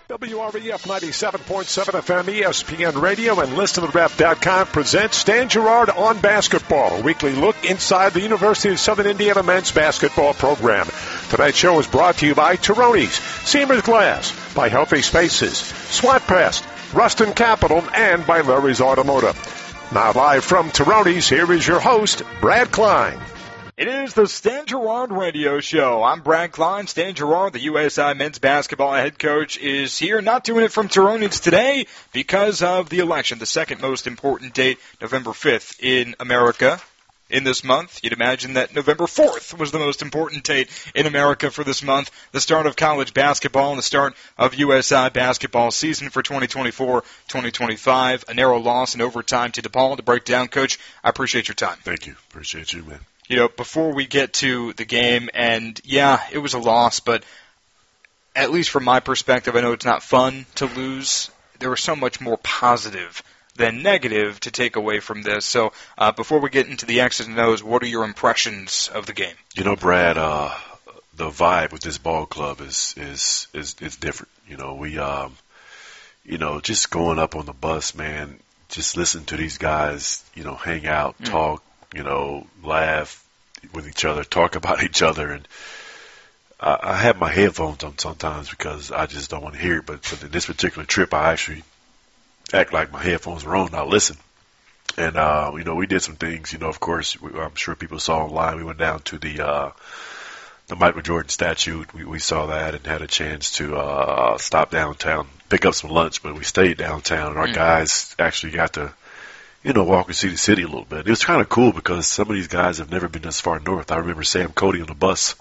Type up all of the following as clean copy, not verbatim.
WREF 97.7 FM, ESPN Radio, and ListenToTheRef.com presents Stan Gerard on Basketball, a weekly look inside the University of Southern Indiana men's basketball program. Tonight's show is brought to you by Teroni's, Seamers Glass, by Healthy Spaces, SWAT Press, Ruston Capital, and by Larry's Automotive. Now live from Teroni's, here is your host, Brad Klein. It is the Stan Gerard Radio Show. I'm Brad Klein. Stan Gerard, the USI men's basketball head coach, is here. Not doing it from Teroni's today because of the election, the second most important date, November 5th in America. In this month, you'd imagine that November 4th was the most important date in America for this month, the start of college basketball and the start of USI basketball season for 2024-2025. A narrow loss in overtime to DePaul. To break down, Coach, I appreciate your time. Thank you. Appreciate you, man. You know, before we get to the game, and yeah, it was a loss, but at least from my perspective, I know it's not fun to lose. There was so much more positive than negative to take away from this. So before we get into the X's and O's, what are your impressions of the game? You know, Brad, the vibe with this ball club is different. You know, we just going up on the bus, man, just listen to these guys, you know, hang out, talk, you know, laugh with each other, talk about each other. And I have my headphones on sometimes because I just don't want to hear it. But for this particular trip, I actually act like my headphones were on. I listen. And, you know, we did some things, you know, of course, I'm sure people saw online. We went down to the Michael Jordan statue. We saw that and had a chance to stop downtown, pick up some lunch. But we stayed downtown, and our guys actually got to, you know, walk and see the city a little bit. It was kind of cool because some of these guys have never been this far north. I remember Sam Cody on the bus.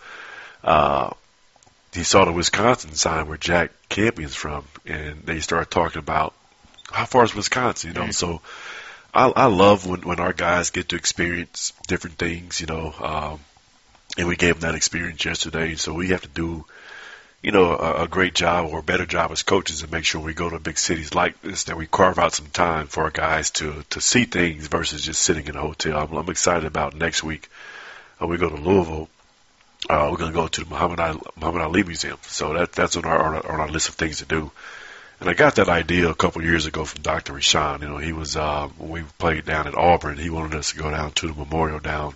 He saw the Wisconsin sign where Jack Campion's from, and they started talking about how far is Wisconsin, you know. So I love when our guys get to experience different things, you know, and we gave them that experience yesterday. So we have to do, you know, a great job or a better job as coaches and make sure we go to big cities like this, that we carve out some time for our guys to see things versus just sitting in a hotel. I'm excited about next week. We go to Louisville. We're going to go to the Muhammad Ali Museum. So that's on our list of things to do. And I got that idea a couple years ago from Dr. Rashawn. You know, he was, when we played down at Auburn, he wanted us to go down to the memorial down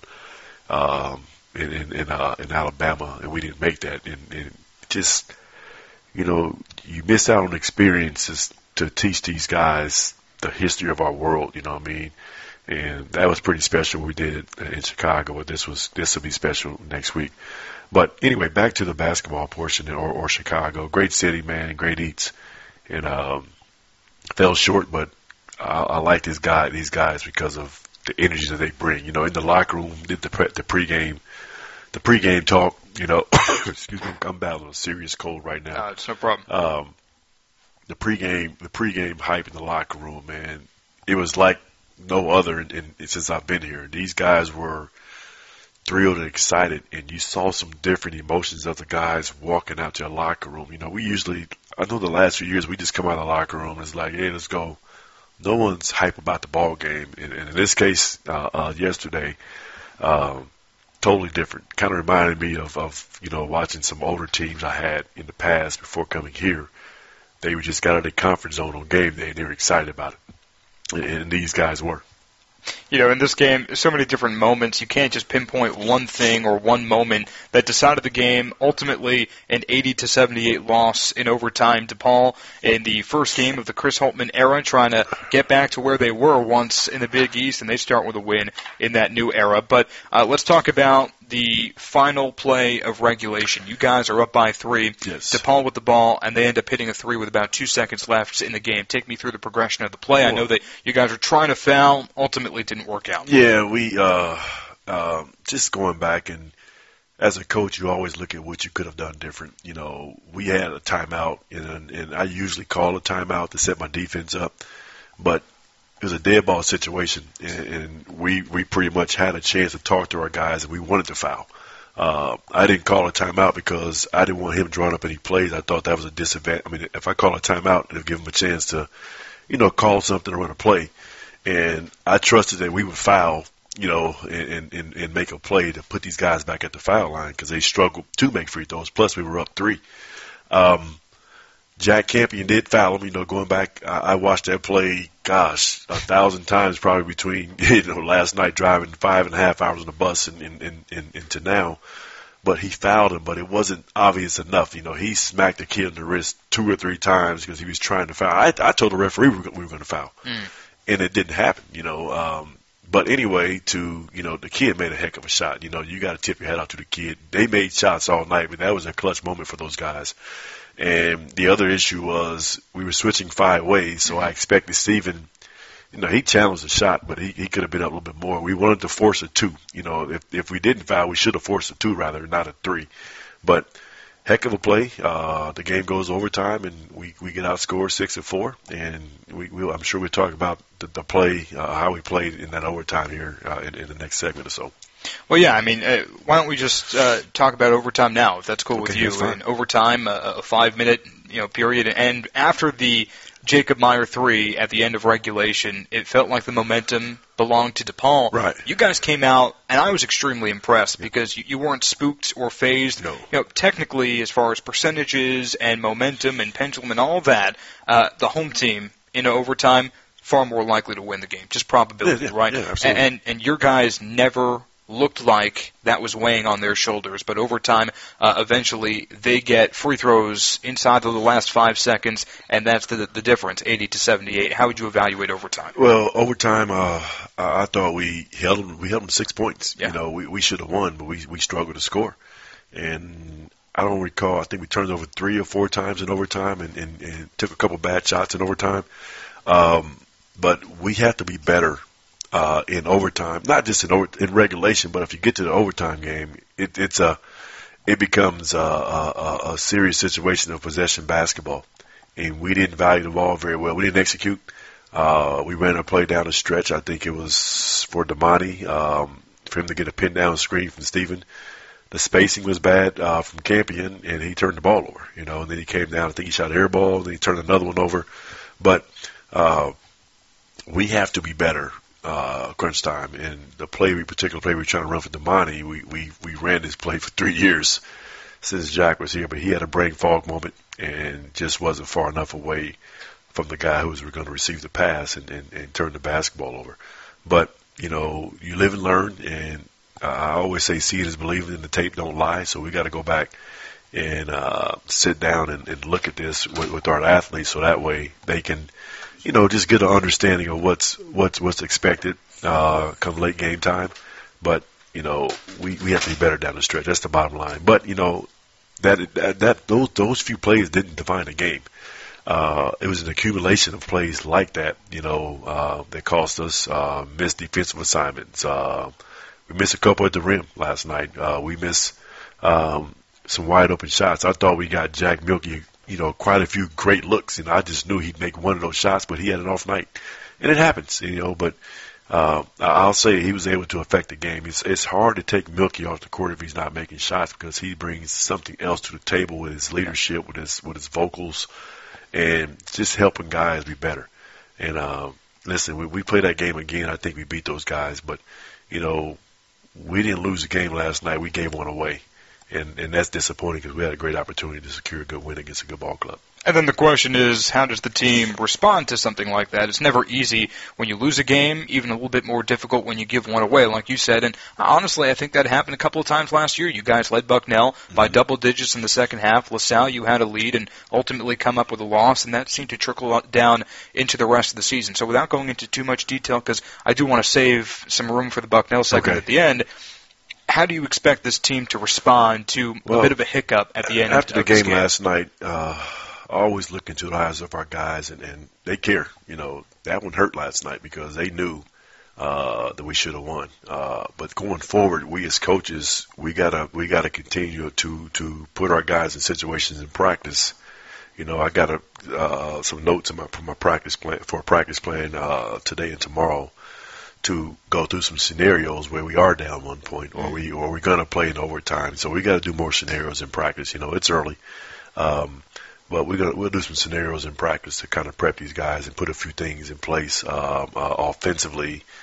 in Alabama, and we didn't make that. And just, you know, you miss out on experiences to teach these guys the history of our world, you know what I mean? And that was pretty special what we did in Chicago, but this will be special next week. But anyway, back to the basketball portion or Chicago. Great city, man, great eats. And fell short, but I like these guys because of the energy that they bring. You know, in the locker room, did the pregame talk. You know, excuse me, I'm battling a serious cold right now. It's no problem. The pregame hype in the locker room, man, it was like no other since I've been here. These guys were thrilled and excited, and you saw some different emotions of the guys walking out to the locker room. You know, I know the last few years we just come out of the locker room and it's like, hey, let's go. No one's hype about the ball game. And in this case, yesterday, totally different. Kind of reminded me of, you know, watching some older teams I had in the past before coming here. They were just got out of their comfort zone on game day and they were excited about it. And these guys were. You know, in this game, so many different moments. You can't just pinpoint one thing or one moment that decided the game. Ultimately, an 80-78 loss in overtime. DePaul in the first game of the Chris Holtmann era, trying to get back to where they were once in the Big East, and they start with a win in that new era. But let's talk about the final play of regulation. You guys are up by 3. Yes. DePaul with the ball, and they end up hitting a 3 with about 2 seconds left in the game. Take me through the progression of the play. I know that you guys are trying to foul. Ultimately, it didn't work out. Yeah, we just going back, and as a coach, you always look at what you could have done different. You know, we had a timeout, and I usually call a timeout to set my defense up, but it was a dead ball situation, and we pretty much had a chance to talk to our guys, and we wanted to foul. I didn't call a timeout because I didn't want him drawing up any plays. I thought that was a disadvantage. I mean, if I call a timeout, it'll give him a chance to, you know, call something or run a play. And I trusted that we would foul, you know, and make a play to put these guys back at the foul line because they struggled to make free throws. Plus, we were up 3. Jack Campion did foul him. Going back, I watched that play, 1,000 times probably between, last night driving 5.5 hours on the bus and into now. But he fouled him, but it wasn't obvious enough. He smacked the kid in the wrist 2 or 3 times because he was trying to foul. I told the referee we were going to foul, and it didn't happen. But anyway, the kid made a heck of a shot. You got to tip your hat out to the kid. They made shots all night, but that was a clutch moment for those guys. And the other issue was we were switching 5 ways, so I expected Steven. He challenged the shot, but he could have been up a little bit more. We wanted to force a 2. If we didn't foul, we should have forced a 2 rather, not a 3. But heck of a play. The game goes overtime, and we get outscored 6-4. And I'm sure we'll talk about the play, how we played in that overtime here in the next segment or so. Well, yeah, why don't we just talk about overtime now, if that's cool with you. In overtime, a 5-minute period, and after the Jacob Meyer 3 at the end of regulation, it felt like the momentum belonged to DePaul. Right. You guys came out, and I was extremely impressed because you weren't spooked or phased. No. Technically, as far as percentages and momentum and pendulum and all that, the home team in overtime far more likely to win the game. Just probability, right? Yeah, absolutely. And your guys never looked like that was weighing on their shoulders. But over time, eventually, they get free throws inside of the last 5 seconds, and that's the difference, 80-78. How would you evaluate overtime? Well, overtime, I thought we held them 6 points. Yeah. We should have won, but we struggled to score. And I don't recall, I think we turned over 3 or 4 times in overtime and took a couple bad shots in overtime. But we have to be better in overtime, not just in regulation, but if you get to the overtime game, it becomes a serious situation of possession basketball. And we didn't value the ball very well. We didn't execute. We ran a play down the stretch. I think it was for Damani, for him to get a pin down screen from Steven. The spacing was bad from Campion, and he turned the ball over. And then he came down. I think he shot an air ball, then he turned another one over. But we have to be better. Crunch time, and the particular play we were trying to run for Damani, we ran this play for 3 years since Jack was here, but he had a brain fog moment and just wasn't far enough away from the guy who was going to receive the pass and turn the basketball over. But you live and learn, and I always say seeing is believing, and the tape don't lie. So we got to go back and sit down and look at this with our athletes, so that way they can just get an understanding of what's expected come late game time. But we have to be better down the stretch. That's the bottom line. But those few plays didn't define the game. It was an accumulation of plays like that. That cost us missed defensive assignments. We missed a couple at the rim last night. We missed some wide open shots. I thought we got Jack Milkey quite a few great looks, and I just knew he'd make one of those shots, but he had an off night. And it happens, but I'll say he was able to affect the game. It's hard to take Milky off the court if he's not making shots because he brings something else to the table with his leadership, with his vocals, and just helping guys be better. And listen, we play that game again. I think we beat those guys, but, we didn't lose the game last night. We gave one away. And that's disappointing because we had a great opportunity to secure a good win against a good ball club. And then the question is, how does the team respond to something like that? It's never easy when you lose a game, even a little bit more difficult when you give one away, like you said. And honestly, I think that happened a couple of times last year. You guys led Bucknell by double digits in the second half. LaSalle, you had a lead and ultimately come up with a loss, and that seemed to trickle down into the rest of the season. So without going into too much detail, because I do want to save some room for the Bucknell segment at the end, how do you expect this team to respond to a bit of a hiccup at the end after of the this game last night? Always look into the eyes of our guys, and they care. That one hurt last night because they knew that we should have won. But going forward, we as coaches, we gotta continue to put our guys in situations in practice. I got some notes for my practice plan today and tomorrow to go through some scenarios where we are down 1 point, or we're gonna play in overtime. So we got to do more scenarios in practice. It's early. But we'll do some scenarios in practice to kind of prep these guys and put a few things in place offensively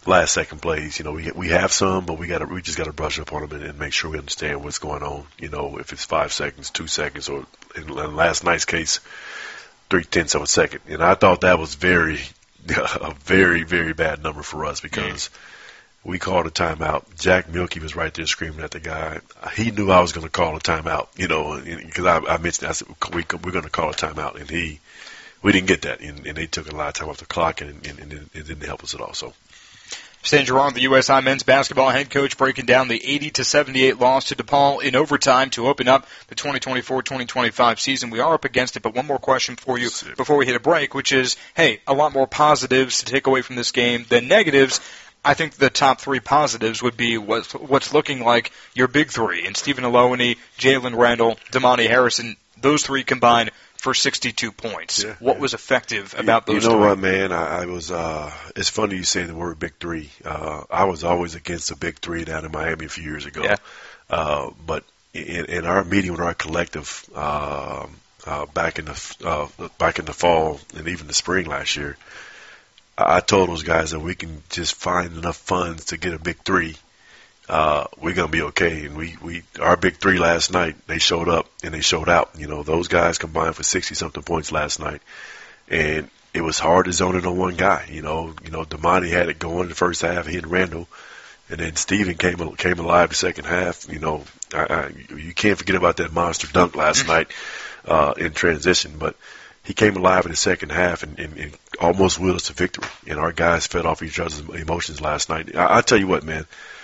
last second plays. We have some, but we just got to brush up on them and make sure we understand what's going on. If it's 5 seconds, 2 seconds, or in last night's case, 0.3 of a second. And I thought that was a very, very bad number for us because we called a timeout. Jack Milkey was right there screaming at the guy. He knew I was going to call a timeout, because I mentioned, I said, we're going to call a timeout. And we didn't get that. And they took a lot of time off the clock, and it didn't help us at all. So. Stan Gerard, the USI men's basketball head coach, breaking down the 80-78 loss to DePaul in overtime to open up the 2024-2025 season. We are up against it, but one more question for you before we hit a break, which is, hey, a lot more positives to take away from this game than negatives. I think the top 3 positives would be what's looking like your big 3, and Stephen Alowany, Jalen Randall, Damani Harrison, those 3 combined for 62 points. Yeah, what was effective about those 3? You know what, man? I was. It's funny you say the word big 3. I was always against the big 3 down in Miami a few years ago. Yeah. But in our meeting with our collective back in the fall and even the spring last year, I told those guys that we can just find enough funds to get a big 3. We're gonna be okay. And our big 3 last night, they showed up and they showed out. Those guys combined for 60-something points last night, and it was hard to zone it on one guy. Damani had it going in the first half. He and Randall, and then Steven came alive the second half. You can't forget about that monster dunk last night in transition, but he came alive in the second half and almost willed us to victory. And our guys fed off each other's emotions last night. I tell you what, man.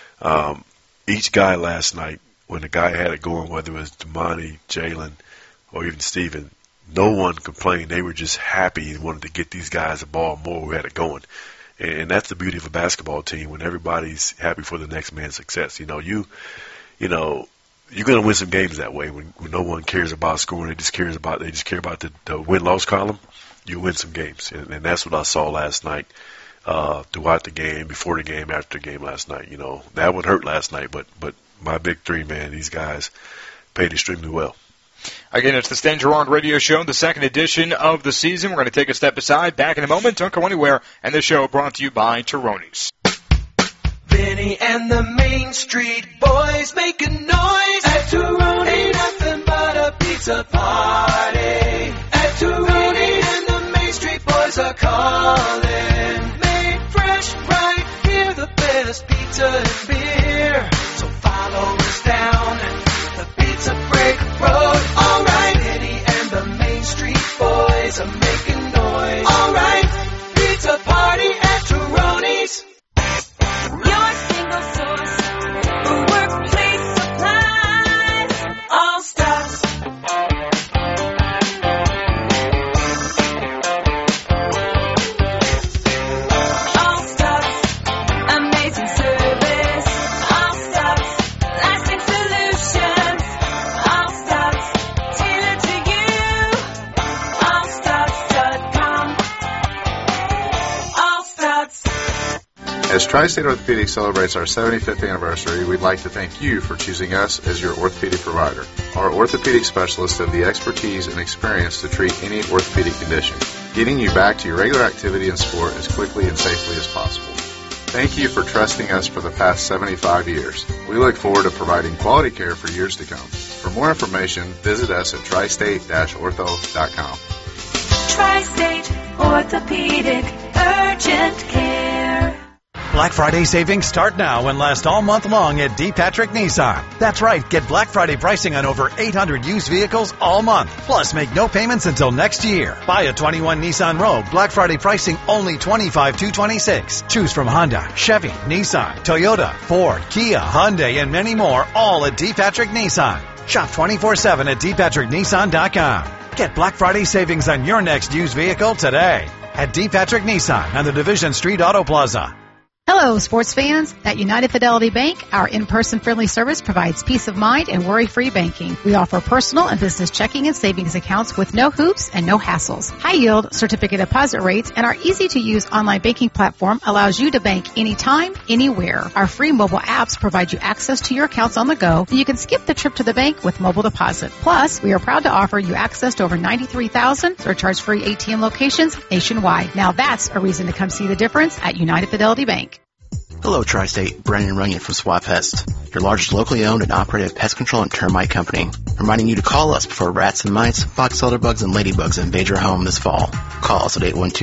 Each guy last night, when the guy had it going, whether it was Damani, Jalen, or even Steven, no one complained. They were just happy and wanted to get these guys the ball more who had it going. And that's the beauty of a basketball team, when everybody's happy for the next man's success. You're going to win some games that way when no one cares about scoring. They just care about the win-loss column. You win some games. And that's what I saw last night. Throughout the game, before the game, after the game last night. That one hurt last night, but my big 3, man, these guys played extremely well. Again, it's the Stan Gerard Radio Show, the second edition of the season. We're going to take a step aside. Back in a moment. Don't go anywhere. And the show brought to you by Teroni's. Benny and the Main Street Boys make a noise at Teroni's. Ain't nothing but a pizza party at Teroni's. And the Main Street Boys are calling. Right here, the best pizza and beer. So follow us down the Pizza Break Road. All right, Eddie and the Main Street Boys are making noise. All right, pizza party at Teroni's. Your single source for workplace supplies. All Stars. As Tri-State Orthopedics celebrates our 75th anniversary, we'd like to thank you for choosing us as your orthopedic provider. Our orthopedic specialists have the expertise and experience to treat any orthopedic condition, getting you back to your regular activity and sport as quickly and safely as possible. Thank you for trusting us for the past 75 years. We look forward to providing quality care for years to come. For more information, visit us at tristate-ortho.com. Tri-State Orthopedic Urgent Care. Black Friday savings start now and last all month long at D. Patrick Nissan. That's right, get Black Friday pricing on over 800 used vehicles all month. Plus, make no payments until next year. Buy a 21 Nissan Rogue, Black Friday pricing only $25,226. Choose from Honda, Chevy, Nissan, Toyota, Ford, Kia, Hyundai, and many more, all at D. Patrick Nissan. Shop 24/7 at dpatricknissan.com. Get Black Friday savings on your next used vehicle today at D. Patrick Nissan on the Division Street Auto Plaza. Hello, sports fans. At United Fidelity Bank, our in-person friendly service provides peace of mind and worry-free banking. We offer personal and business checking and savings accounts with no hoops and no hassles. High-yield certificate deposit rates and our easy-to-use online banking platform allows you to bank anytime, anywhere. Our free mobile apps provide you access to your accounts on the go, so you can skip the trip to the bank with mobile deposit. Plus, we are proud to offer you access to over 93,000 surcharge-free ATM locations nationwide. Now that's a reason to come see the difference at United Fidelity Bank. Hello, Tri-State. Brandon Runyon from Swap Pest, your largest locally owned and operated pest control and termite company. Reminding you to call us before rats and mice, box elder bugs, and ladybugs invade your home this fall. Call us at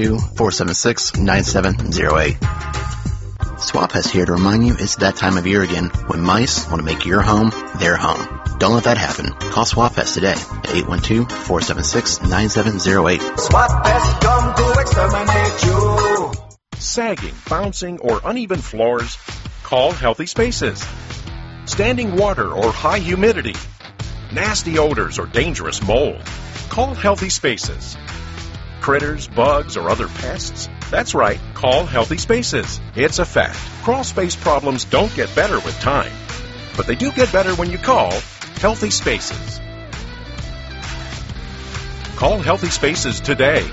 812-476-9708. Swap Pest here to remind you it's that time of year again when mice want to make your home their home. Don't let that happen. Call Swap Pest today at 812-476-9708. Swap Pest come to exterminate you. Sagging, bouncing, or uneven floors? Call Healthy Spaces. Standing water or high humidity? Nasty odors or dangerous mold? Call Healthy Spaces. Critters, bugs, or other pests? That's right, call Healthy Spaces. It's a fact. Crawl space problems don't get better with time, but they do get better when you call Healthy Spaces. Call Healthy Spaces today.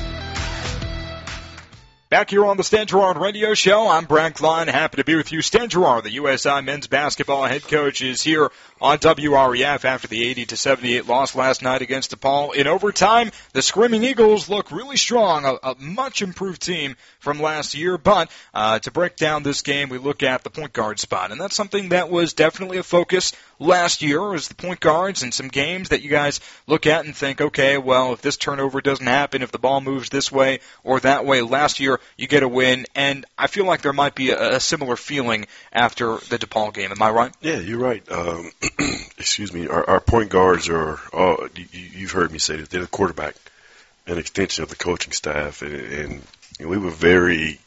Back here on the Stan Gerard Radio Show, I'm Brad Klein. Happy to be with you. Stan Gerard, the USI men's basketball head coach, is here on WREF after the 80-78 loss last night against DePaul. In overtime, the Screaming Eagles look really strong, a much improved team from last year. But to break down this game, we look at the point guard spot, and that's something that was definitely a focus last year, was the point guards and some games that you guys look at and think, okay, well, if this turnover doesn't happen, if the ball moves this way or that way, last year you get a win, and I feel like there might be a similar feeling after the DePaul game. Am I right? Yeah, you're right. Excuse me. Our point guards are, you've heard me say this, they're the quarterback, an extension of the coaching staff, and we were very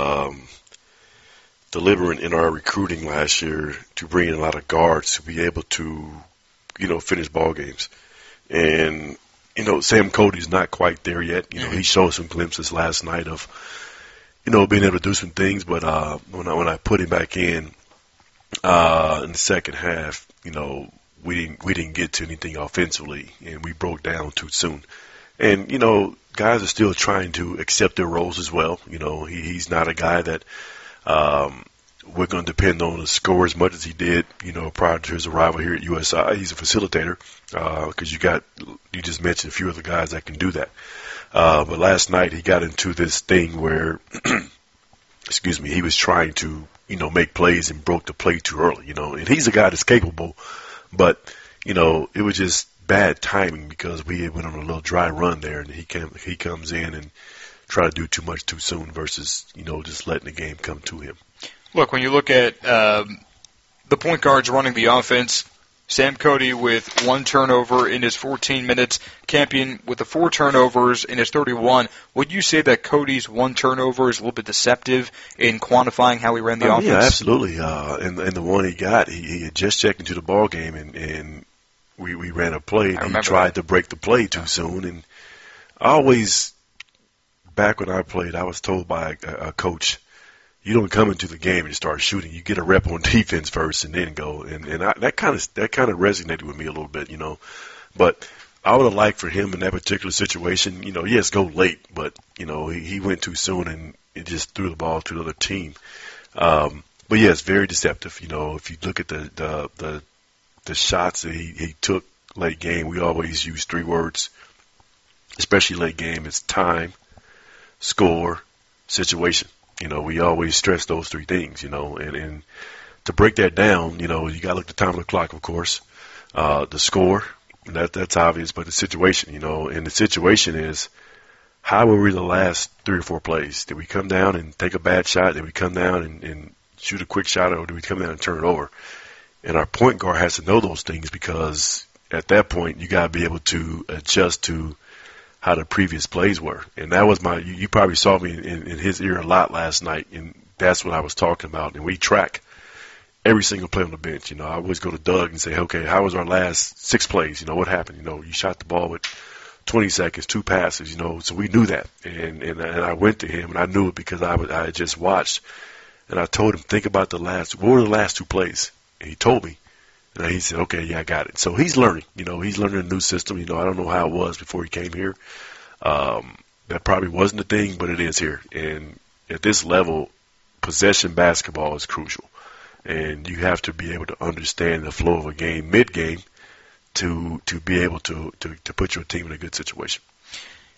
deliberate in our recruiting last year to bring in a lot of guards to be able to, finish ball games. And, Sam Cody's not quite there yet. He showed some glimpses last night of, being able to do some things, but when I put him back in the second half, we didn't get to anything offensively, and we broke down too soon. And guys are still trying to accept their roles as well. He's not a guy that we're going to depend on to score as much as he did, prior to his arrival here at USI. He's a facilitator because you just mentioned a few of the guys that can do that. But last night he got into this thing where, he was trying to, make plays and broke the play too early, and he's a guy that's capable, but, it was just bad timing because we went on a little dry run there, and he comes in and try to do too much too soon versus, just letting the game come to him. Look, when you look at the point guards running the offense, Sam Cody with 1 turnover in his 14 minutes, Campion with the 4 turnovers in his 31. Would you say that Cody's 1 turnover is a little bit deceptive in quantifying how he ran the offense? Yeah, absolutely. And the one he got, he had just checked into the ball game, and we ran a play, and he tried to break the play too soon. And back when I played, I was told by a coach, you don't come into the game and start shooting. You get a rep on defense first and then go. And that kind of resonated with me a little bit, But I would have liked for him in that particular situation, yes, go late, but he went too soon and it just threw the ball to the other team. But yes, very deceptive. If you look at the shots that he took late game, we always use 3 words, especially late game. It's time, score, situation. We always stress those 3 things, and to break that down, you got to look at the time of the clock, of course, the score, that's obvious, but the situation, and the situation is, how were we the last 3 or 4 plays? Did we come down and take a bad shot? Did we come down and shoot a quick shot, or did we come down and turn it over? And our point guard has to know those things because at that point, you got to be able to adjust to how the previous plays were. And that was you probably saw me in his ear a lot last night, and that's what I was talking about. And we track every single play on the bench. I always go to Doug and say, okay, how was our last 6 plays? What happened? You shot the ball with 20 seconds, 2 passes, so we knew that. And I went to him, and I knew it because I had just watched, and I told him, think about what were the last 2 plays? And he told me. And he said, okay, yeah, I got it. So he's learning. He's learning a new system. I don't know how it was before he came here. That probably wasn't a thing, but it is here. And at this level, possession basketball is crucial. And you have to be able to understand the flow of a game mid-game to be able to put your team in a good situation.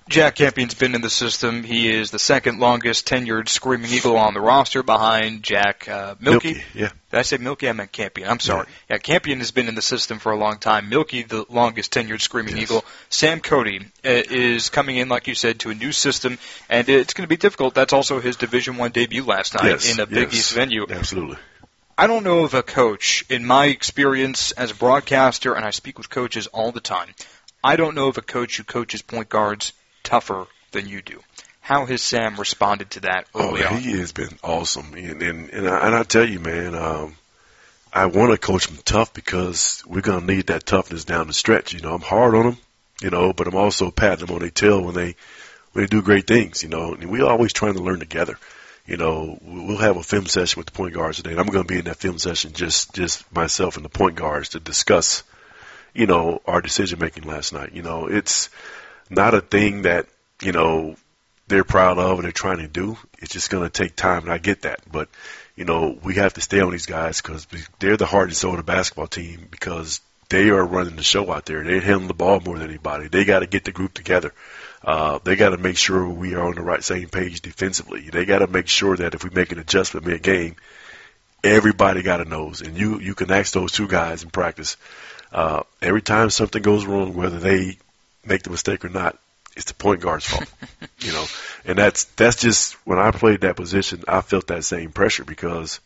Jack Campion's been in the system. He is the second longest tenured Screaming Eagle on the roster behind Jack Milky. Yeah. Did I say Milky? I meant Campion. I'm sorry. Yeah, Campion has been in the system for a long time. Milky, the longest tenured Screaming Eagle. Sam Cody is coming in, like you said, to a new system, and it's going to be difficult. That's also his Division I debut last night in a Big East venue. Absolutely. I don't know of a coach, in my experience as a broadcaster, and I speak with coaches all the time, I don't know of a coach who coaches point guards tougher than you do. How has Sam responded to that early on? He has been awesome. And I tell you, man, I want to coach him tough because we're going to need that toughness down the stretch. I'm hard on them, but I'm also patting them on their tail when they do great things, and we're always trying to learn together. We'll have a film session with the point guards today, and I'm going to be in that film session just myself and the point guards to discuss, our decision-making last night. It's not a thing that, they're proud of or they're trying to do. It's just going to take time, and I get that. But, we have to stay on these guys because they're the heart and soul of the basketball team because they are running the show out there. They're handling the ball more than anybody. They got to get the group together. They got to make sure we are on the same page defensively. They got to make sure that if we make an adjustment mid-game, everybody got a nose. And you can ask those two guys in practice. Every time something goes wrong, whether they make the mistake or not, it's the point guard's fault. And that's just when I played that position, I felt that same pressure because,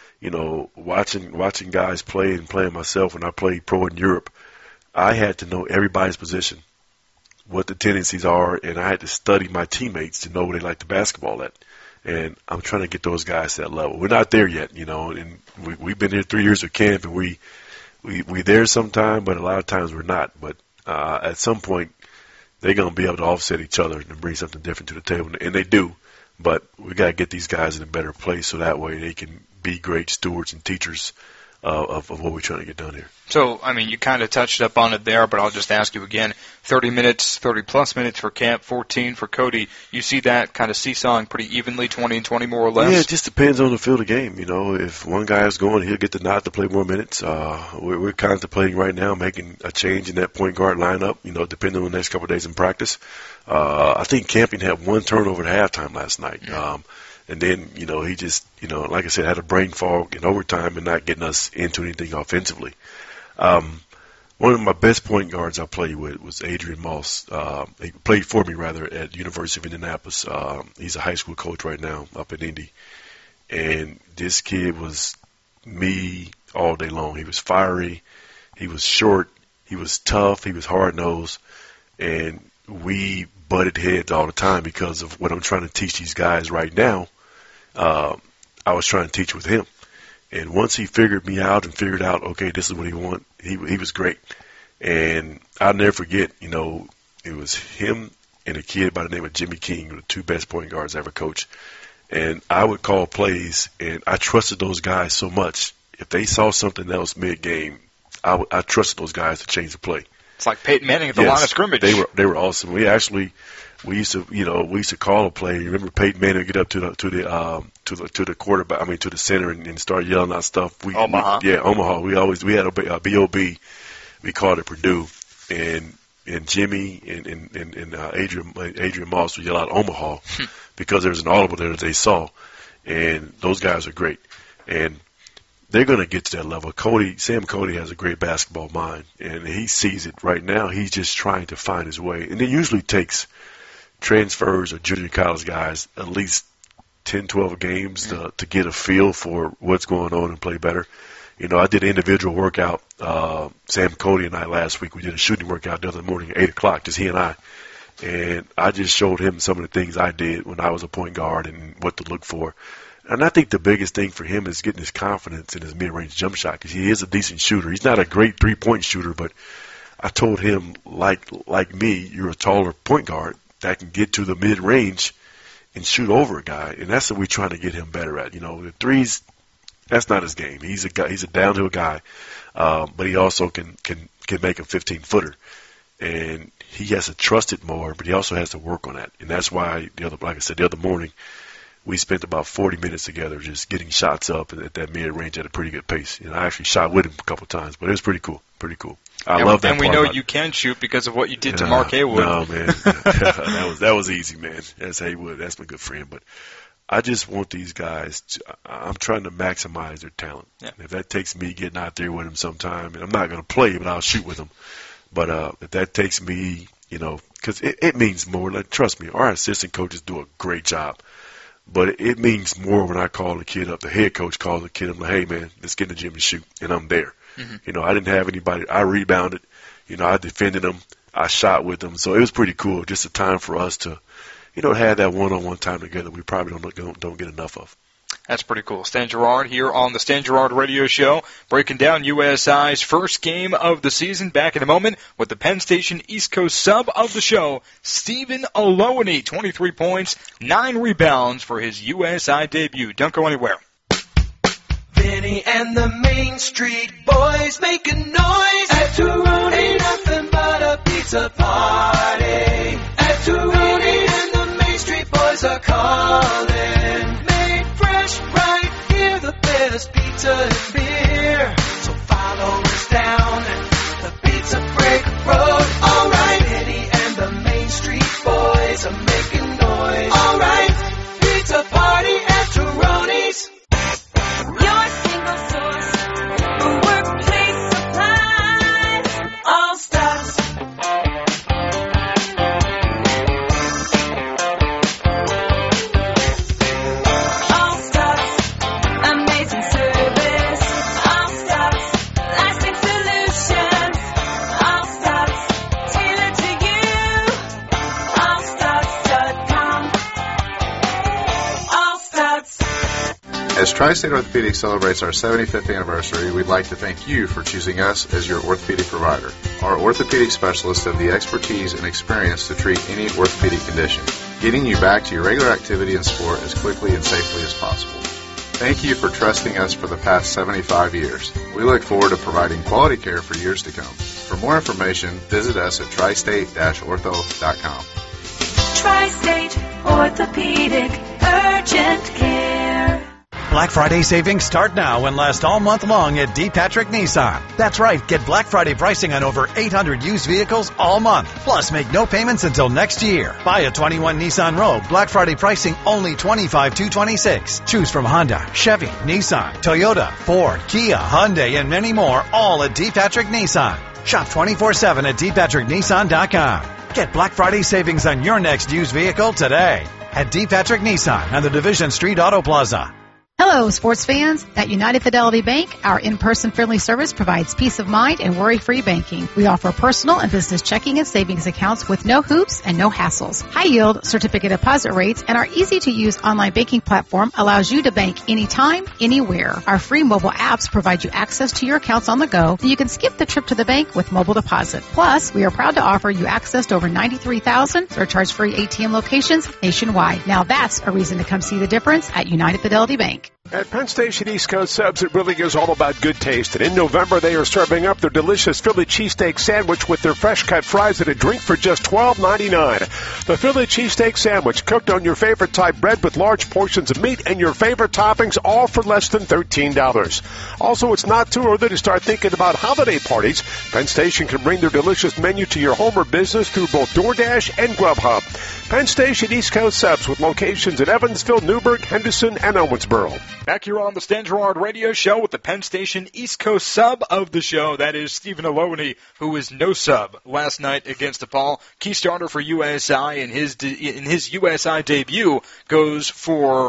watching guys play and playing myself when I played pro in Europe, I had to know everybody's position, what the tendencies are, and I had to study my teammates to know where they like the basketball at. And I'm trying to get those guys to that level. We're not there yet, and we've been here 3 years of camp, and we there sometime, but a lot of times we're not. But at some point, they're going to be able to offset each other and bring something different to the table, and they do. But we got to get these guys in a better place so that way they can be great stewards and teachers of what we're trying to get done here. So, you kind of touched up on it there, but I'll just ask you again. 30 minutes, 30-plus minutes for Camp, 14 for Cody. You see that kind of seesawing pretty evenly, 20 and 20 more or less? Yeah, it just depends on the field of game. If one guy is going, he'll get the nod to play more minutes. We're contemplating right now making a change in that point guard lineup, depending on the next couple of days in practice. I think Campion had one turnover at halftime last night. And then, he just, like I said, had a brain fog in overtime and not getting us into anything offensively. One of my best point guards I played with was Adrian Moss. He played for me, rather, at University of Indianapolis. He's a high school coach right now up in Indy. And this kid was me all day long. He was fiery. He was short. He was tough. He was hard-nosed. And we butted heads all the time because of what I'm trying to teach these guys right now. I was trying to teach with him. And once he figured me out and figured out, okay, this is what he wants, he was great. And I'll never forget, it was him and a kid by the name of Jimmy King, the two best point guards I ever coached. And I would call plays, and I trusted those guys so much. If they saw something else mid-game, I trusted those guys to change the play. It's like Peyton Manning at the line of scrimmage. They were awesome. We used to call a play. You remember Peyton Manning would get up to the quarterback, to the center and start yelling out stuff. Omaha. Omaha. We had a B.O.B. We called it Purdue, and Jimmy and Adrian Moss would yell out Omaha because there was an audible there that they saw, and those guys are great, and they're going to get to that level. Sam Cody has a great basketball mind, and he sees it right now. He's just trying to find his way, and it usually takes transfers or junior college guys at least 10, 12 games to get a feel for what's going on and play better. I did an individual workout, Sam Cody and I last week. We did a shooting workout the other morning at 8 o'clock, just he and I. And I just showed him some of the things I did when I was a point guard and what to look for. And I think the biggest thing for him is getting his confidence in his mid-range jump shot because he is a decent shooter. He's not a great three-point shooter, but I told him, like me, you're a taller point guard that can get to the mid-range and shoot over a guy, and that's what we're trying to get him better at. The threes, that's not his game. He's a downhill guy, but he also can make a 15-footer, and he has to trust it more, but he also has to work on that, and that's why the other morning, we spent about 40 minutes together just getting shots up at that mid-range at a pretty good pace. I actually shot with him a couple of times, but it was pretty cool. I love that. And we part know about you can shoot because of what you did to Yeah, Mark Haywood. No, man, that was easy, man. That's Haywood. That's my good friend. But I just want these guys. I'm trying to maximize their talent. Yeah. If that takes me getting out there with them sometime, and I'm not going to play, but I'll shoot with them. But if that takes me, because it means more. Like, trust me, our assistant coaches do a great job. But it means more when I call the kid up. The head coach calls the kid up, like, hey, man, let's get in the gym and shoot. And I'm there. Mm-hmm. I didn't have anybody. I rebounded. I defended them. I shot with them. So it was pretty cool. Just a time for us to, have that one-on-one time together we probably don't get enough of. That's pretty cool. Stan Gerard here on the Stan Gerard Radio Show, breaking down USI's first game of the season. Back in a moment with the Penn Station East Coast sub of the show, Stephen Olowany, 23 points, 9 rebounds for his USI debut. Don't go anywhere. Vinny and the Main Street Boys making noise at Taroni. Ain't nothing but a pizza party at Taroni, and the Main Street Boys are calling. Made fresh right here, the best pizza and beer. So follow us down the Pizza Break Road. All right, Vinny and the Main Street Boys are making noise. All right, pizza party at Taroni's. Your single source for workplace supplies. All Stars. All Stars. Amazing service. All Stars. Lasting solutions. All Stars. Tailored to you. AllStars.com. All Stars. As Tri-State Orthopedics celebrates our 75th anniversary, we'd like to thank you for choosing us as your orthopedic provider. Our orthopedic specialists have the expertise and experience to treat any orthopedic condition, getting you back to your regular activity and sport as quickly and safely as possible. Thank you for trusting us for the past 75 years. We look forward to providing quality care for years to come. For more information, visit us at tristate-ortho.com. Tri-State Orthopedic Urgent Care. Black Friday savings start now and last all month long at D. Patrick Nissan. That's right, get Black Friday pricing on over 800 used vehicles all month. Plus, make no payments until next year. Buy a 21 Nissan Rogue, Black Friday pricing only $25,226. Choose from Honda, Chevy, Nissan, Toyota, Ford, Kia, Hyundai, and many more, all at D. Patrick Nissan. Shop 24/7 at dpatricknissan.com. Get Black Friday savings on your next used vehicle today at D. Patrick Nissan on the Division Street Auto Plaza. Hello, sports fans. At United Fidelity Bank, our in-person friendly service provides peace of mind and worry-free banking. We offer personal and business checking and savings accounts with no hoops and no hassles. High-yield certificate deposit rates and our easy-to-use online banking platform allows you to bank anytime, anywhere. Our free mobile apps provide you access to your accounts on the go, so you can skip the trip to the bank with mobile deposit. Plus, we are proud to offer you access to over 93,000 surcharge-free ATM locations nationwide. Now that's a reason to come see the difference at United Fidelity Bank. At Penn Station East Coast Subs, it really is all about good taste. And in November, they are serving up their delicious Philly cheesesteak sandwich with their fresh-cut fries and a drink for just $12.99. The Philly cheesesteak sandwich, cooked on your favorite type bread with large portions of meat and your favorite toppings, all for less than $13. Also, it's not too early to start thinking about holiday parties. Penn Station can bring their delicious menu to your home or business through both DoorDash and Grubhub. Penn Station East Coast Subs with locations in Evansville, Newburgh, Henderson, and Owensboro. Back here on the Stan Gerard Radio Show with the Penn Station East Coast sub of the show. That is Stephen Olowany, who was no sub last night against DePaul. Key starter for USI in his USI debut goes for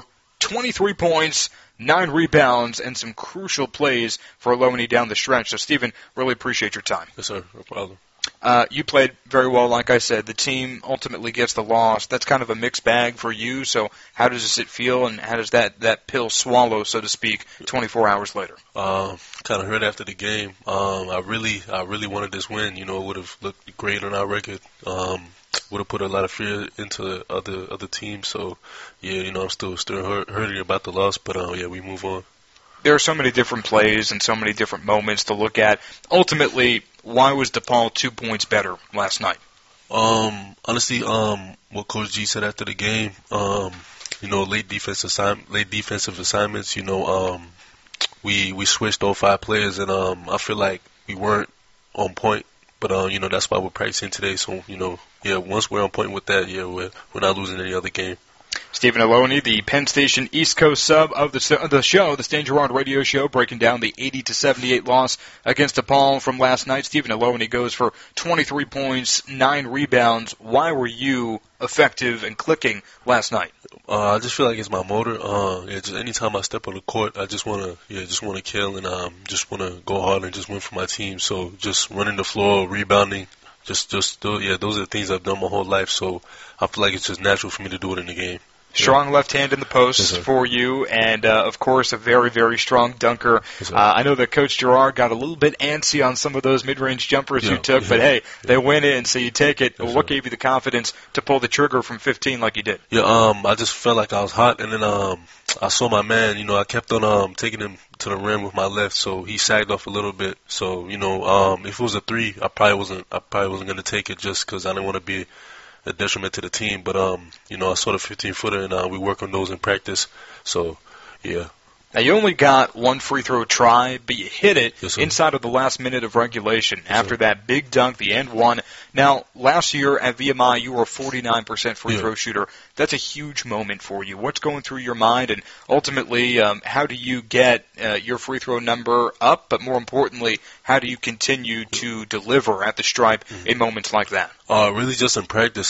23 points, 9 rebounds, and some crucial plays for Olowany down the stretch. So, Stephen, really appreciate your time. Yes, sir. No problem. You played very well, like I said. The team ultimately gets the loss. That's kind of a mixed bag for you. So how does it feel, and how does that pill swallow, so to speak, 24 hours later? Kind of hurt after the game. I really wanted this win. It would have looked great on our record. Would have put a lot of fear into other teams. So, yeah, I'm still hurting about the loss. But, yeah, we move on. There are so many different plays and so many different moments to look at. Ultimately, why was DePaul 2 points better last night? Honestly, what Coach G said after the game, late defensive assignments, we switched all 5 players, and I feel like we weren't on point. But you know, that's why we're practicing today. So you know, yeah, once we're on point with that, yeah, we're not losing any other game. Stephen Aloni, the Penn Station East Coast sub of the show, the Stan Gerard Radio Show, breaking down the 80-78 loss against DePaul from last night. Stephen Aloni goes for 23 points, 9 rebounds. Why were you effective and clicking last night? I just feel like it's my motor. Just anytime I step on the court, I just wanna kill and just wanna go hard and just win for my team. So just running the floor, rebounding. Those are the things I've done my whole life, so I feel like it's just natural for me to do it in the game. Strong left hand in the post for you, and of course a very, very strong dunker. I know that Coach Gerard got a little bit antsy on some of those mid-range jumpers you took, but hey, they went in, so you take it. What gave you the confidence to pull the trigger from 15 like you did? Yeah, I just felt like I was hot, and then I saw my man. You know, I kept on taking him to the rim with my left, so he sagged off a little bit. So you know, if it was a 3, I probably wasn't going to take it just because I didn't want to be a detriment to the team. But you know, I saw the 15-footer, and we work on those in practice. So yeah. Now, you only got one free throw try, but you hit it inside of the last minute of regulation after that big dunk, the end one. Now, last year at VMI, you were a 49% free throw shooter. That's a huge moment for you. What's going through your mind, and ultimately, how do you get your free throw number up, but more importantly, how do you continue to deliver at the stripe in moments like that? Really just in practice.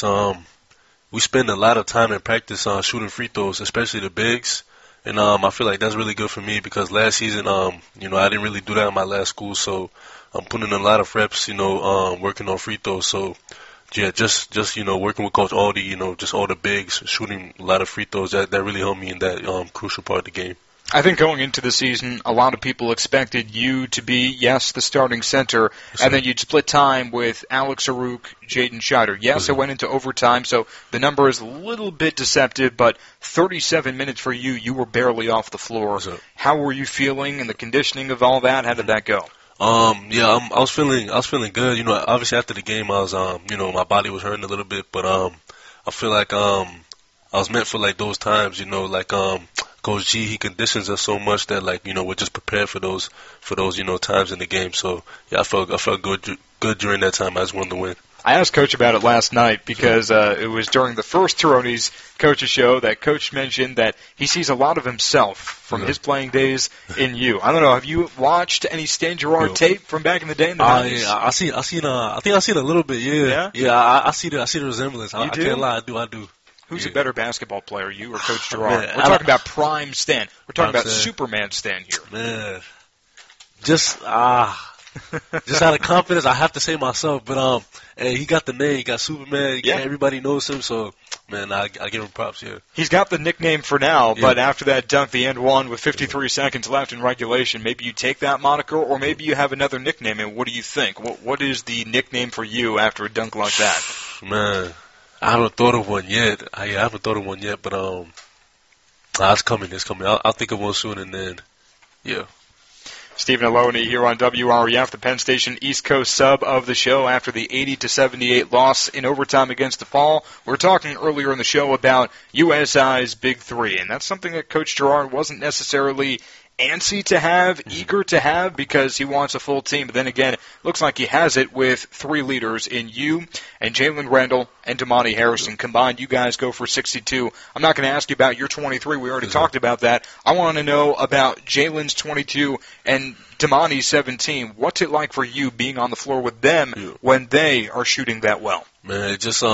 We spend a lot of time in practice shooting free throws, especially the bigs. And I feel like that's really good for me because last season, you know, I didn't really do that in my last school, so I'm putting in a lot of reps, you know, working on free throws. So, yeah, just you know, working with Coach Aldi, you know, just all the bigs, shooting a lot of free throws, that really helped me in that crucial part of the game. I think going into the season, a lot of people expected you to be, yes, the starting center, and then you'd split time with Alex Arouk, Jaden Scheider. Yes, it went into overtime, so the number is a little bit deceptive, but 37 minutes for you, you were barely off the floor. How were you feeling and the conditioning of all that? How did that go? Yeah, I was feeling good. You know, obviously after the game, I was, you know, my body was hurting a little bit, but I feel like I was meant for like those times. You know, like Coach G, he conditions us so much that like, you know, we're just prepared for those you know, times in the game. So yeah, I felt good during that time. I just wanted to win. I asked Coach about it last night because it was during the first Tironi's Coach's show that Coach mentioned that he sees a lot of himself from his playing days in you. I don't know. Have you watched any Stan Gerard tape from back in the day in the 90s? Yeah, I think I seen a little bit. Yeah. I see the resemblance. I can't lie. I do. Who's a better basketball player, you or Coach Gerard? We're talking about prime Stan. We're talking about Superman Stan here. Man, just out of confidence, I have to say myself. But hey, he got the name. He got Superman. Everybody knows him. So man, I give him props. Yeah. He's got the nickname for now, but after that dunk, the end one with 53 seconds left in regulation, maybe you take that moniker, or maybe you have another nickname. And what do you think? What is the nickname for you after a dunk like that? Man, I haven't thought of one yet. I haven't thought of one yet, but it's coming. It's coming. I'll think of one soon, and then yeah. Stephen Aloni here on WREF, the Penn Station East Coast sub of the show after the 80-78 loss in overtime against DePaul. We were talking earlier in the show about USI's Big Three, and that's something that Coach Gerard wasn't necessarily antsy to have, eager to have, because he wants a full team. But then again, it looks like he has it with 3 leaders in you and Jalen Randall and Damani Harrison. Combined, you guys go for 62. I'm not going to ask you about your 23. We already talked about that. I want to know about Jalen's 22 and Damani's 17. What's it like for you being on the floor with them when they are shooting that well? Man, it just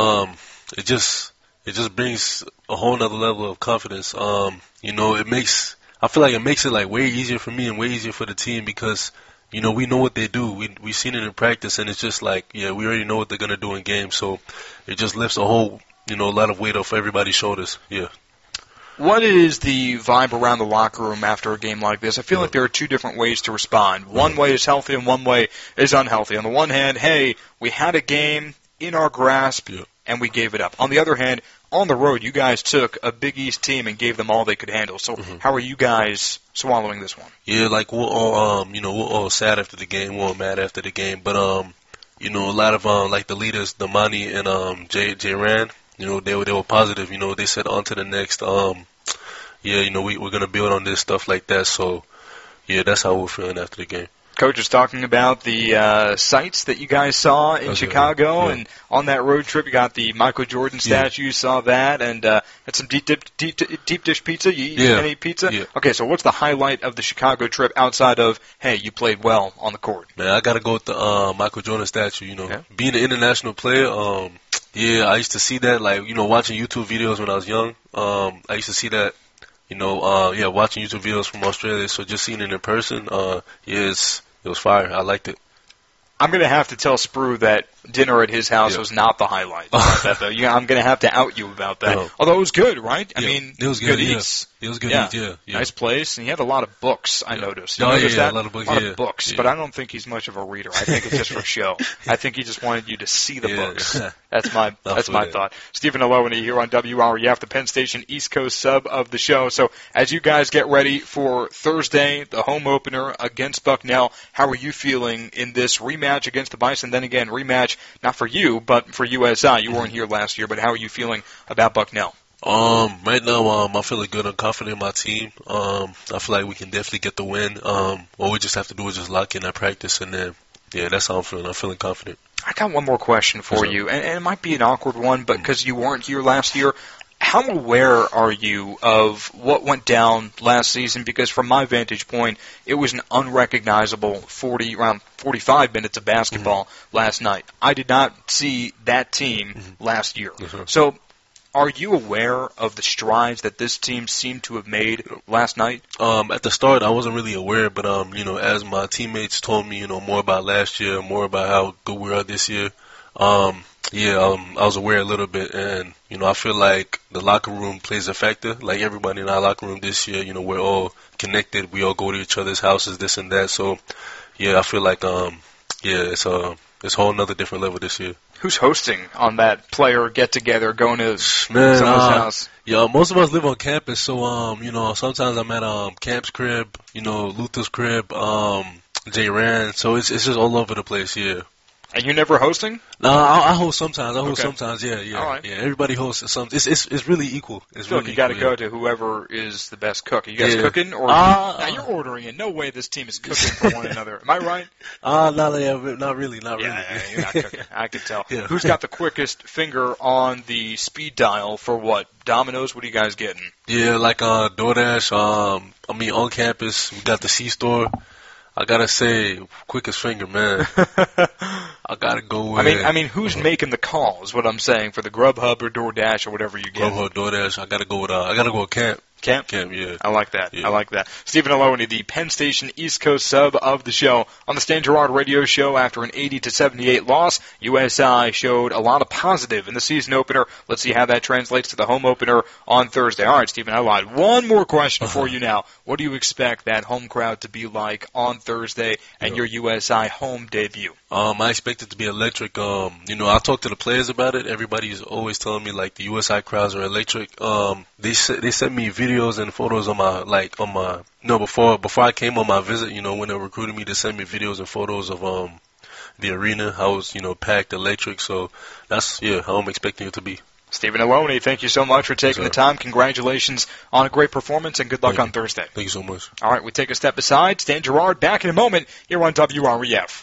brings a whole nother level of confidence. You know, I feel like it makes it like way easier for me and way easier for the team because, you know, we know what they do. We've seen it in practice, and it's just like, we already know what they're going to do in games. So it just lifts a whole, you know, a lot of weight off everybody's shoulders. Yeah. What is the vibe around the locker room after a game like this? I feel like there are 2 different ways to respond. One way is healthy and one way is unhealthy. On the one hand, hey, we had a game in our grasp and we gave it up. On the other hand, on the road, you guys took a Big East team and gave them all they could handle. So how are you guys swallowing this one? Yeah, like we're all sad after the game, we're all mad after the game. But you know, a lot of like the leaders, Damani and Jay Rand, you know, they were positive. You know, they said on to the next. You know, we're gonna build on this stuff like that. So yeah, that's how we're feeling after the game. Coach was talking about the sights that you guys saw in Chicago, yeah. and on that road trip you got the Michael Jordan statue, you saw that, and had some deep dish pizza. You eat any pizza? Yeah. Okay, so what's the highlight of the Chicago trip outside of, hey, you played well on the court? Man, I got to go with the Michael Jordan statue, Being an international player, I used to see that, like, watching YouTube videos when I was young. I used to see that, watching YouTube videos from Australia, so just seeing it in person, it was fire. I liked it. I'm going to have to tell Sprue that dinner at his house was not the highlight about that, though. I'm going to have to out you about that. Although it was good, right? I mean, it was good eats. It was good eats, yeah. Nice place, and he had a lot of books, I noticed. You a lot of books, but I don't think he's much of a reader. I think it's just for show. I think he just wanted you to see the books. That's my thought. Stephen Aloni here on WREF, the Penn Station East Coast sub of the show. So as you guys get ready for Thursday, the home opener against Bucknell, how are you feeling in this rematch against the Bison? Then again, rematch not for you, but for USI. You weren't here last year, but how are you feeling about Bucknell? Right now, I'm feeling good. I'm confident in my team. I feel like we can definitely get the win. All we just have to do is just lock in our practice, and then, that's how I'm feeling. I'm feeling confident. I got one more question for you, and it might be an awkward one, but because you weren't here last year, how aware are you of what went down last season? Because from my vantage point, it was an unrecognizable around 45 minutes of basketball last night. I did not see that team last year. So are you aware of the strides that this team seemed to have made last night? At the start, I wasn't really aware, but as my teammates told me, more about last year, more about how good we are this year, I was aware a little bit, and I feel like the locker room plays a factor. Like everybody in our locker room this year, we're all connected. We all go to each other's houses, this and that. So, I feel like it's a whole nother different level this year. Who's hosting on that player get-together, going to someone's house? Yeah, most of us live on campus, so, sometimes I'm at Camp's crib, Luther's crib, Jay Rand, so it's just all over the place, And you're never hosting? No, I host sometimes. All right. Everybody hosts some. It's really equal. You got to go to whoever is the best cook. Are you guys cooking, or now you're ordering it? No way, this team is cooking for one another. Am I right? Not really. Yeah, you're not cooking. I can tell. Yeah. Who's got the quickest finger on the speed dial for what? Domino's? What are you guys getting? Yeah, like DoorDash. On campus we got the C-store. I gotta say, quickest finger, man. I gotta go with. I mean, who's making the call? Is what I'm saying for the Grubhub or DoorDash or whatever you get. Grubhub, DoorDash. I gotta go with Camp. Camp, yeah. I like that. Yeah. I like that. Stephen Aloni, the Penn Station East Coast sub of the show. On the Stan Gerard radio show, after an 80-78 loss, USI showed a lot of positive in the season opener. Let's see how that translates to the home opener on Thursday. All right, Stephen, I lied. One more question for you now. What do you expect that home crowd to be like on Thursday and your USI home debut? I expect it to be electric. I talked to the players about it. Everybody's always telling me like the USI crowds are electric. They sent me videos and photos before I came on my visit. When they recruited me, to send me videos and photos of the arena. How it was packed, electric. So that's how I'm expecting it to be. Stephen Aloni, thank you so much for taking the time. Congratulations on a great performance, and good luck on Thursday. Thank you so much. All right, we take a step aside. Stan Gerard back in a moment here on WREF.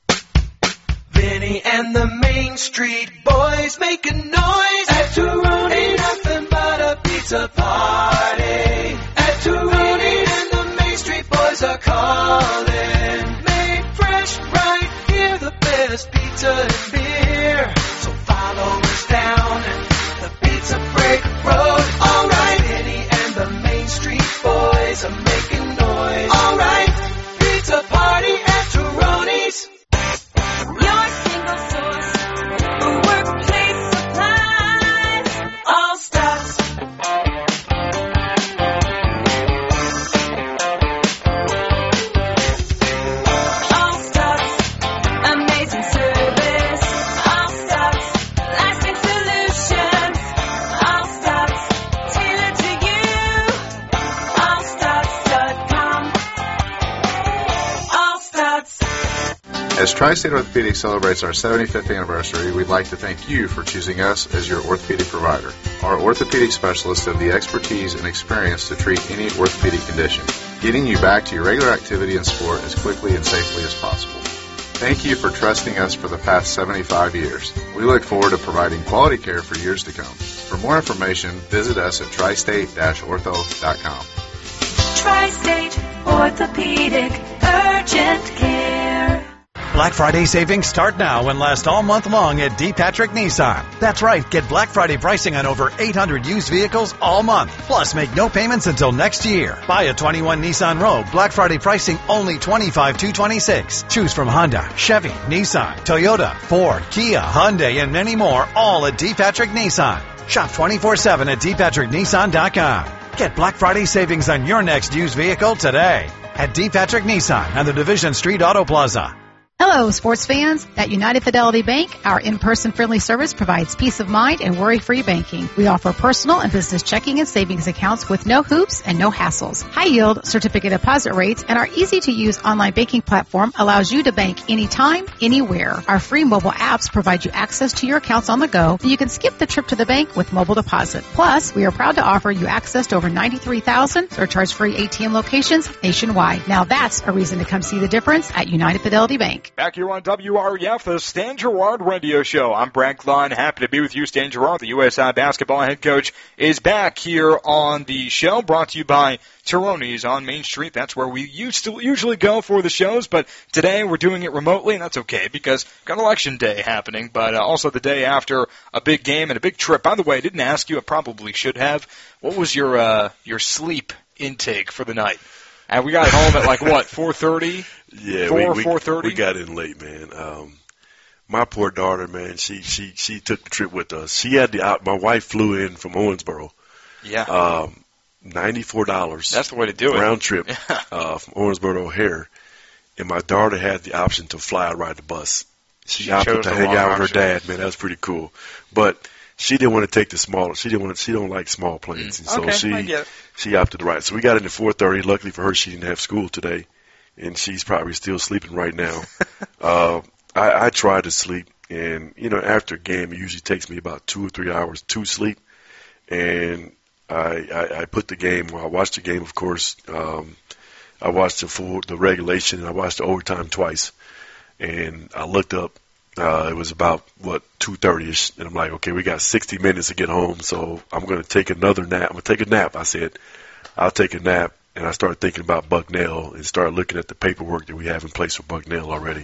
Vinny and the Main Street Boys making noise at Taroni. Ain't nothing but a pizza party at Taroni, and the Main Street Boys are calling. Made fresh right here, the best pizza and beer. So follow us down the Pizza Break Road. All right, Vinny and the Main Street Boys are making noise. All right, pizza party at Taroni's. Your single source for workplace supplies. All Stars. All Stars. Amazing service. All Stars. Lasting solutions. All Stars. Tailored to you. AllStars.com. All Stars. As Tri-State Orthopedics celebrates our 75th anniversary, we'd like to thank you for choosing us as your orthopedic provider. Our orthopedic specialists have the expertise and experience to treat any orthopedic condition. getting you back to your regular activity and sport as quickly and safely as possible. Thank you for trusting us for the past 75 years. We look forward to providing quality care for years to come. For more information, visit us at tristate-ortho.com. Tri-State Orthopedic Urgent Care. Black Friday savings start now and last all month long at D. Patrick Nissan. That's right, get Black Friday pricing on over 800 used vehicles all month. Plus, make no payments until next year. Buy a 21 Nissan Rogue, Black Friday pricing only $25,226. Choose from Honda, Chevy, Nissan, Toyota, Ford, Kia, Hyundai, and many more, all at D. Patrick Nissan. Shop 24/7 at dpatricknissan.com. Get Black Friday savings on your next used vehicle today at D. Patrick Nissan on the Division Street Auto Plaza. Hello, sports fans. At United Fidelity Bank, our in-person friendly service provides peace of mind and worry-free banking. We offer personal and business checking and savings accounts with no hoops and no hassles. High-yield certificate deposit rates and our easy-to-use online banking platform allows you to bank anytime, anywhere. Our free mobile apps provide you access to your accounts on the go, and you can skip the trip to the bank with mobile deposit. Plus, we are proud to offer you access to over 93,000 surcharge-free ATM locations nationwide. Now that's a reason to come see the difference at United Fidelity Bank. Back here on WREF, the Stan Gerard Radio Show. I'm Brad Klein. Happy to be with you. Stan Gerard, the USI basketball head coach, is back here on the show, brought to you by Tironi's on Main Street. That's where we usually go for the shows, but today we're doing it remotely, and that's okay because we've got Election Day happening, but also the day after a big game and a big trip. By the way, I didn't ask you. I probably should have. What was your sleep intake for the night? And we got home at like what, 4:30? Yeah, 4:30. We got in late, man. My poor daughter, man, she took the trip with us. She had my wife flew in from Owensboro. Yeah. $94. That's the way to do it. Round trip from Owensboro to O'Hare, and my daughter had the option to fly or ride the bus. She opted to hang out with her dad. Man, that was pretty cool. But she didn't want to take the smaller. She don't like small planes, and so she opted to ride. So we got in at 4:30. Luckily for her, she didn't have school today, and she's probably still sleeping right now. I try to sleep, and after a game, it usually takes me about 2 or 3 hours to sleep, and I put the game. Well, I watched the game, of course. I watched the regulation, and I watched the overtime twice, and I looked up. It was about 2:30ish, and I'm like, okay, we got 60 minutes to get home, so I'm going to take another nap. I'm going to take a nap. I said, I'll take a nap, and I started thinking about Bucknell and started looking at the paperwork that we have in place for Bucknell already.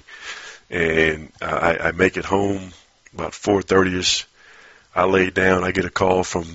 And I make it home about 4:30ish. I lay down. I get a call from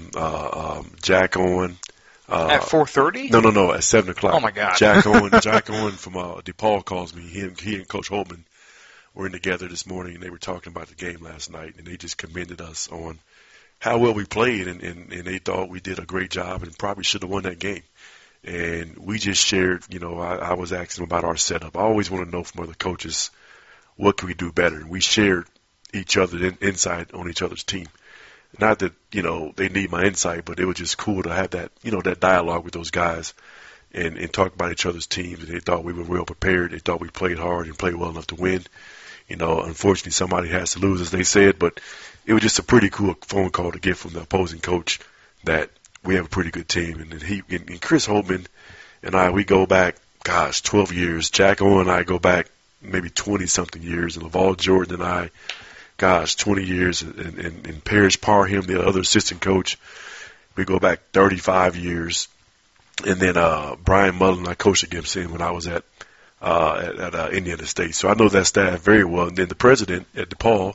Jack Owen. At 4:30? No, at 7 o'clock. Oh my God! Jack Owen from DePaul calls me. He and Coach Holtman were in together this morning, and they were talking about the game last night, and they just commended us on how well we played, and they thought we did a great job and probably should have won that game. And we just shared, I was asking them about our setup. I always want to know from other coaches, what can we do better? And we shared each other's insight on each other's team. Not that, they need my insight, but it was just cool to have that, that dialogue with those guys and talk about each other's teams. And they thought we were well prepared. They thought we played hard and played well enough to win. Unfortunately, somebody has to lose, as they said, but it was just a pretty cool phone call to get from the opposing coach that we have a pretty good team. And Chris Holtman and I, we go back, 12 years. Jack Owen and I go back maybe 20-something years. And LaVall Jordan and I, 20 years. And Parrish Parham, the other assistant coach, we go back 35 years. And then Brian Mullen, I coached against him when I was at Indiana State. So I know that staff very well. And then the president at DePaul,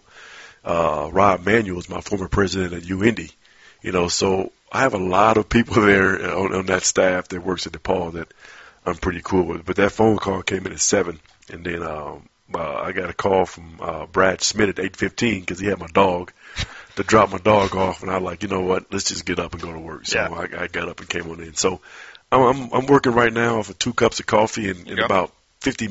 Rob Manuel, is my former president at UIndy. So I have a lot of people there on that staff that works at DePaul that I'm pretty cool with. But that phone call came in at 7, and then I got a call from Brad Smith at 8:15 because he had my dog to drop my dog off, and I was like, you know what, let's just get up and go to work. So I got up and came on in. So I'm working right now off of 2 cups of coffee and about 56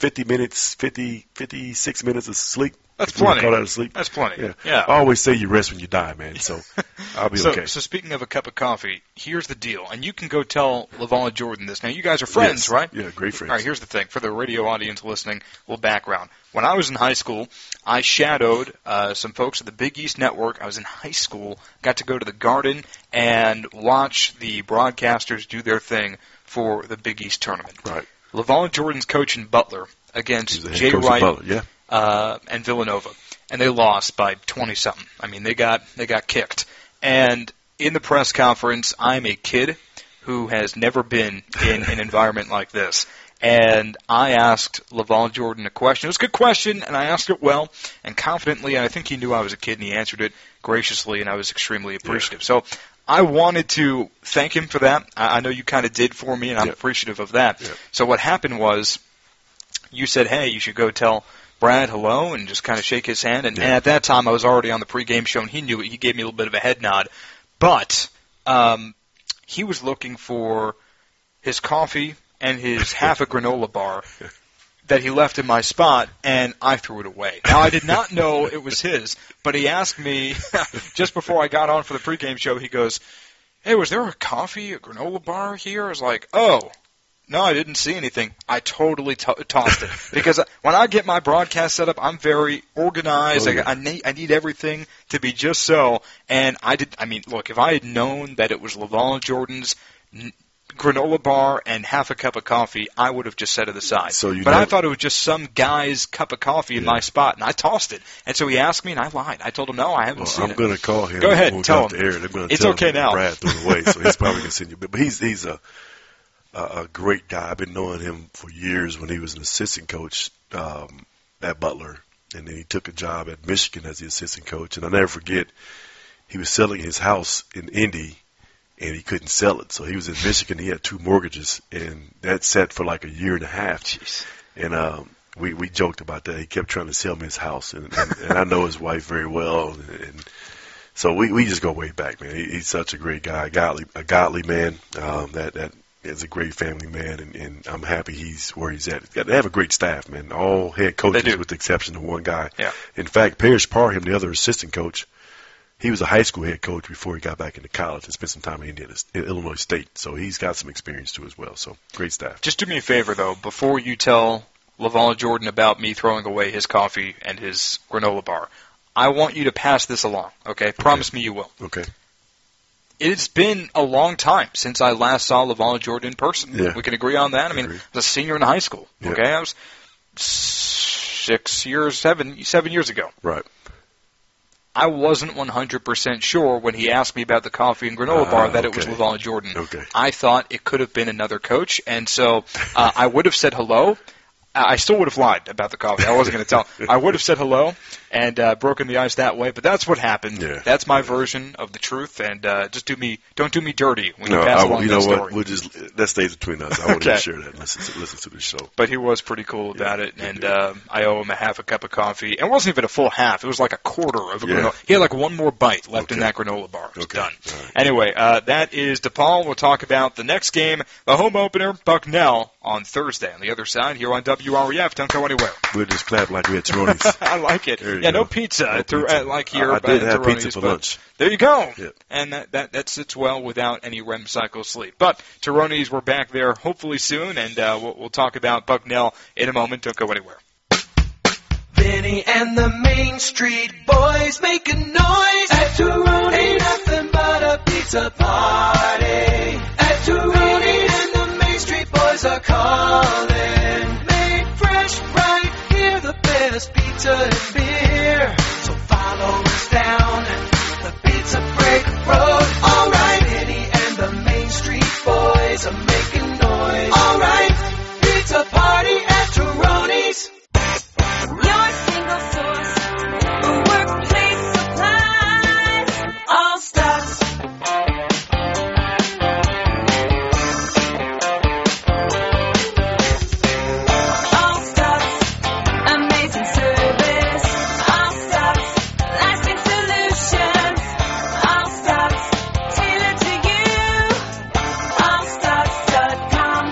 minutes of sleep. That's plenty. Call that a sleep? That's plenty. Yeah. I always say you rest when you die, man. So I'll be okay. So speaking of a cup of coffee, here's the deal, and you can go tell LaVall Jordan this. Now, you guys are friends, right? Yeah, great friends. All right, here's the thing. For the radio audience listening, a little background. When I was in high school, I shadowed some folks at the Big East Network. I was in high school, got to go to the Garden and watch the broadcasters do their thing for the Big East tournament. Right. LaVall Jordan's coaching Butler against Jay Wright and Villanova, and they lost by 20-something. I mean, they got kicked. And in the press conference, I'm a kid who has never been in an environment like this. And I asked LaVall Jordan a question. It was a good question, and I asked it well and confidently, and I think he knew I was a kid, and he answered it graciously, and I was extremely appreciative. So I wanted to thank him for that. I know you kind of did for me, and I'm appreciative of that. So what happened was you said, hey, you should go tell Brad hello and just kind of shake his hand. And at that time, I was already on the pregame show, and he knew it. He gave me a little bit of a head nod. But he was looking for his coffee and his half a granola bar that he left in my spot, and I threw it away. Now, I did not know it was his, but he asked me just before I got on for the pregame show, he goes, hey, was there a coffee, a granola bar here? I was like, oh, no, I didn't see anything. I totally tossed it. Because when I get my broadcast set up, I'm very organized. I need everything to be just so. And look, if I had known that it was LaVall Jordan's granola bar and half a cup of coffee, I would have just set it aside. But I thought it was just some guy's cup of coffee in my spot, and I tossed it. And so he asked me, and I lied. I told him, no, I haven't seen it. I'm going to call him. Go ahead, tell him. It's okay now. Brad threw it away, so he's probably going to send you. But he's a great guy. I've been knowing him for years when he was an assistant coach at Butler, and then he took a job at Michigan as the assistant coach. And I'll never forget, he was selling his house in Indy, and he couldn't sell it. So he was in Michigan. He had 2 mortgages, and that sat for like a year and a half. Jeez. And we joked about that. He kept trying to sell me his house, and I know his wife very well. And so we just go way back, man. He's such a great guy, a godly man that is a great family man, and I'm happy he's where he's at. They have a great staff, man. All head coaches with the exception of one guy. Yeah. In fact, Parrish Parham, the other assistant coach, he was a high school head coach before he got back into college and spent some time in Illinois State. So he's got some experience too as well. So great staff. Just do me a favor, though, before you tell LaVall Jordan about me throwing away his coffee and his granola bar. I want you to pass this along, okay? Promise me you will. Okay. It's been a long time since I last saw LaVall Jordan in person. Yeah. We can agree on that. I mean, I was a senior in high school, okay? I was 7 years ago. Right. I wasn't 100% sure when he asked me about the coffee and granola bar that it was LaVall Jordan. Okay. I thought it could have been another coach, and so I would have said hello. I still would have lied about the coffee. I wasn't going to tell. I would have said hello and broken the ice that way, but that's what happened. Yeah. That's my version of the truth, and don't do me dirty when you pass along that story. What? That stays between us. I want to share that and listen to the show. But he was pretty cool about it, and I owe him a half a cup of coffee. And it wasn't even a full half. It was like a quarter of a granola. He had like one more bite left in that granola bar. It was done. Right. Anyway, that is DePaul. We'll talk about the next game, the home opener, Bucknell, on Thursday. On the other side, here on WREF. Don't go anywhere. We'll just clap like we had Tironi's. I like it. No pizza. Like here. I did have pizza for lunch. There you go. Yeah. And that sits well without any REM cycle sleep. But Tironi's, we're back there hopefully soon, and we'll talk about Bucknell in a moment. Don't go anywhere. Benny and the Main Street Boys making noise at Tironi. Ain't nothing but a pizza party at Tironi, and the Main Street Boys are calling. Made fresh right here, the best pizza and beer. So follow us down the Pizza Break Road. All right, Benny and the Main Street Boys are making noise. All right, pizza party at Tironi's. Your single source, workplace supplies, all stocks. All stocks, amazing service. All stocks, lasting solutions. All stocks, tailored to you. Allstocks.com.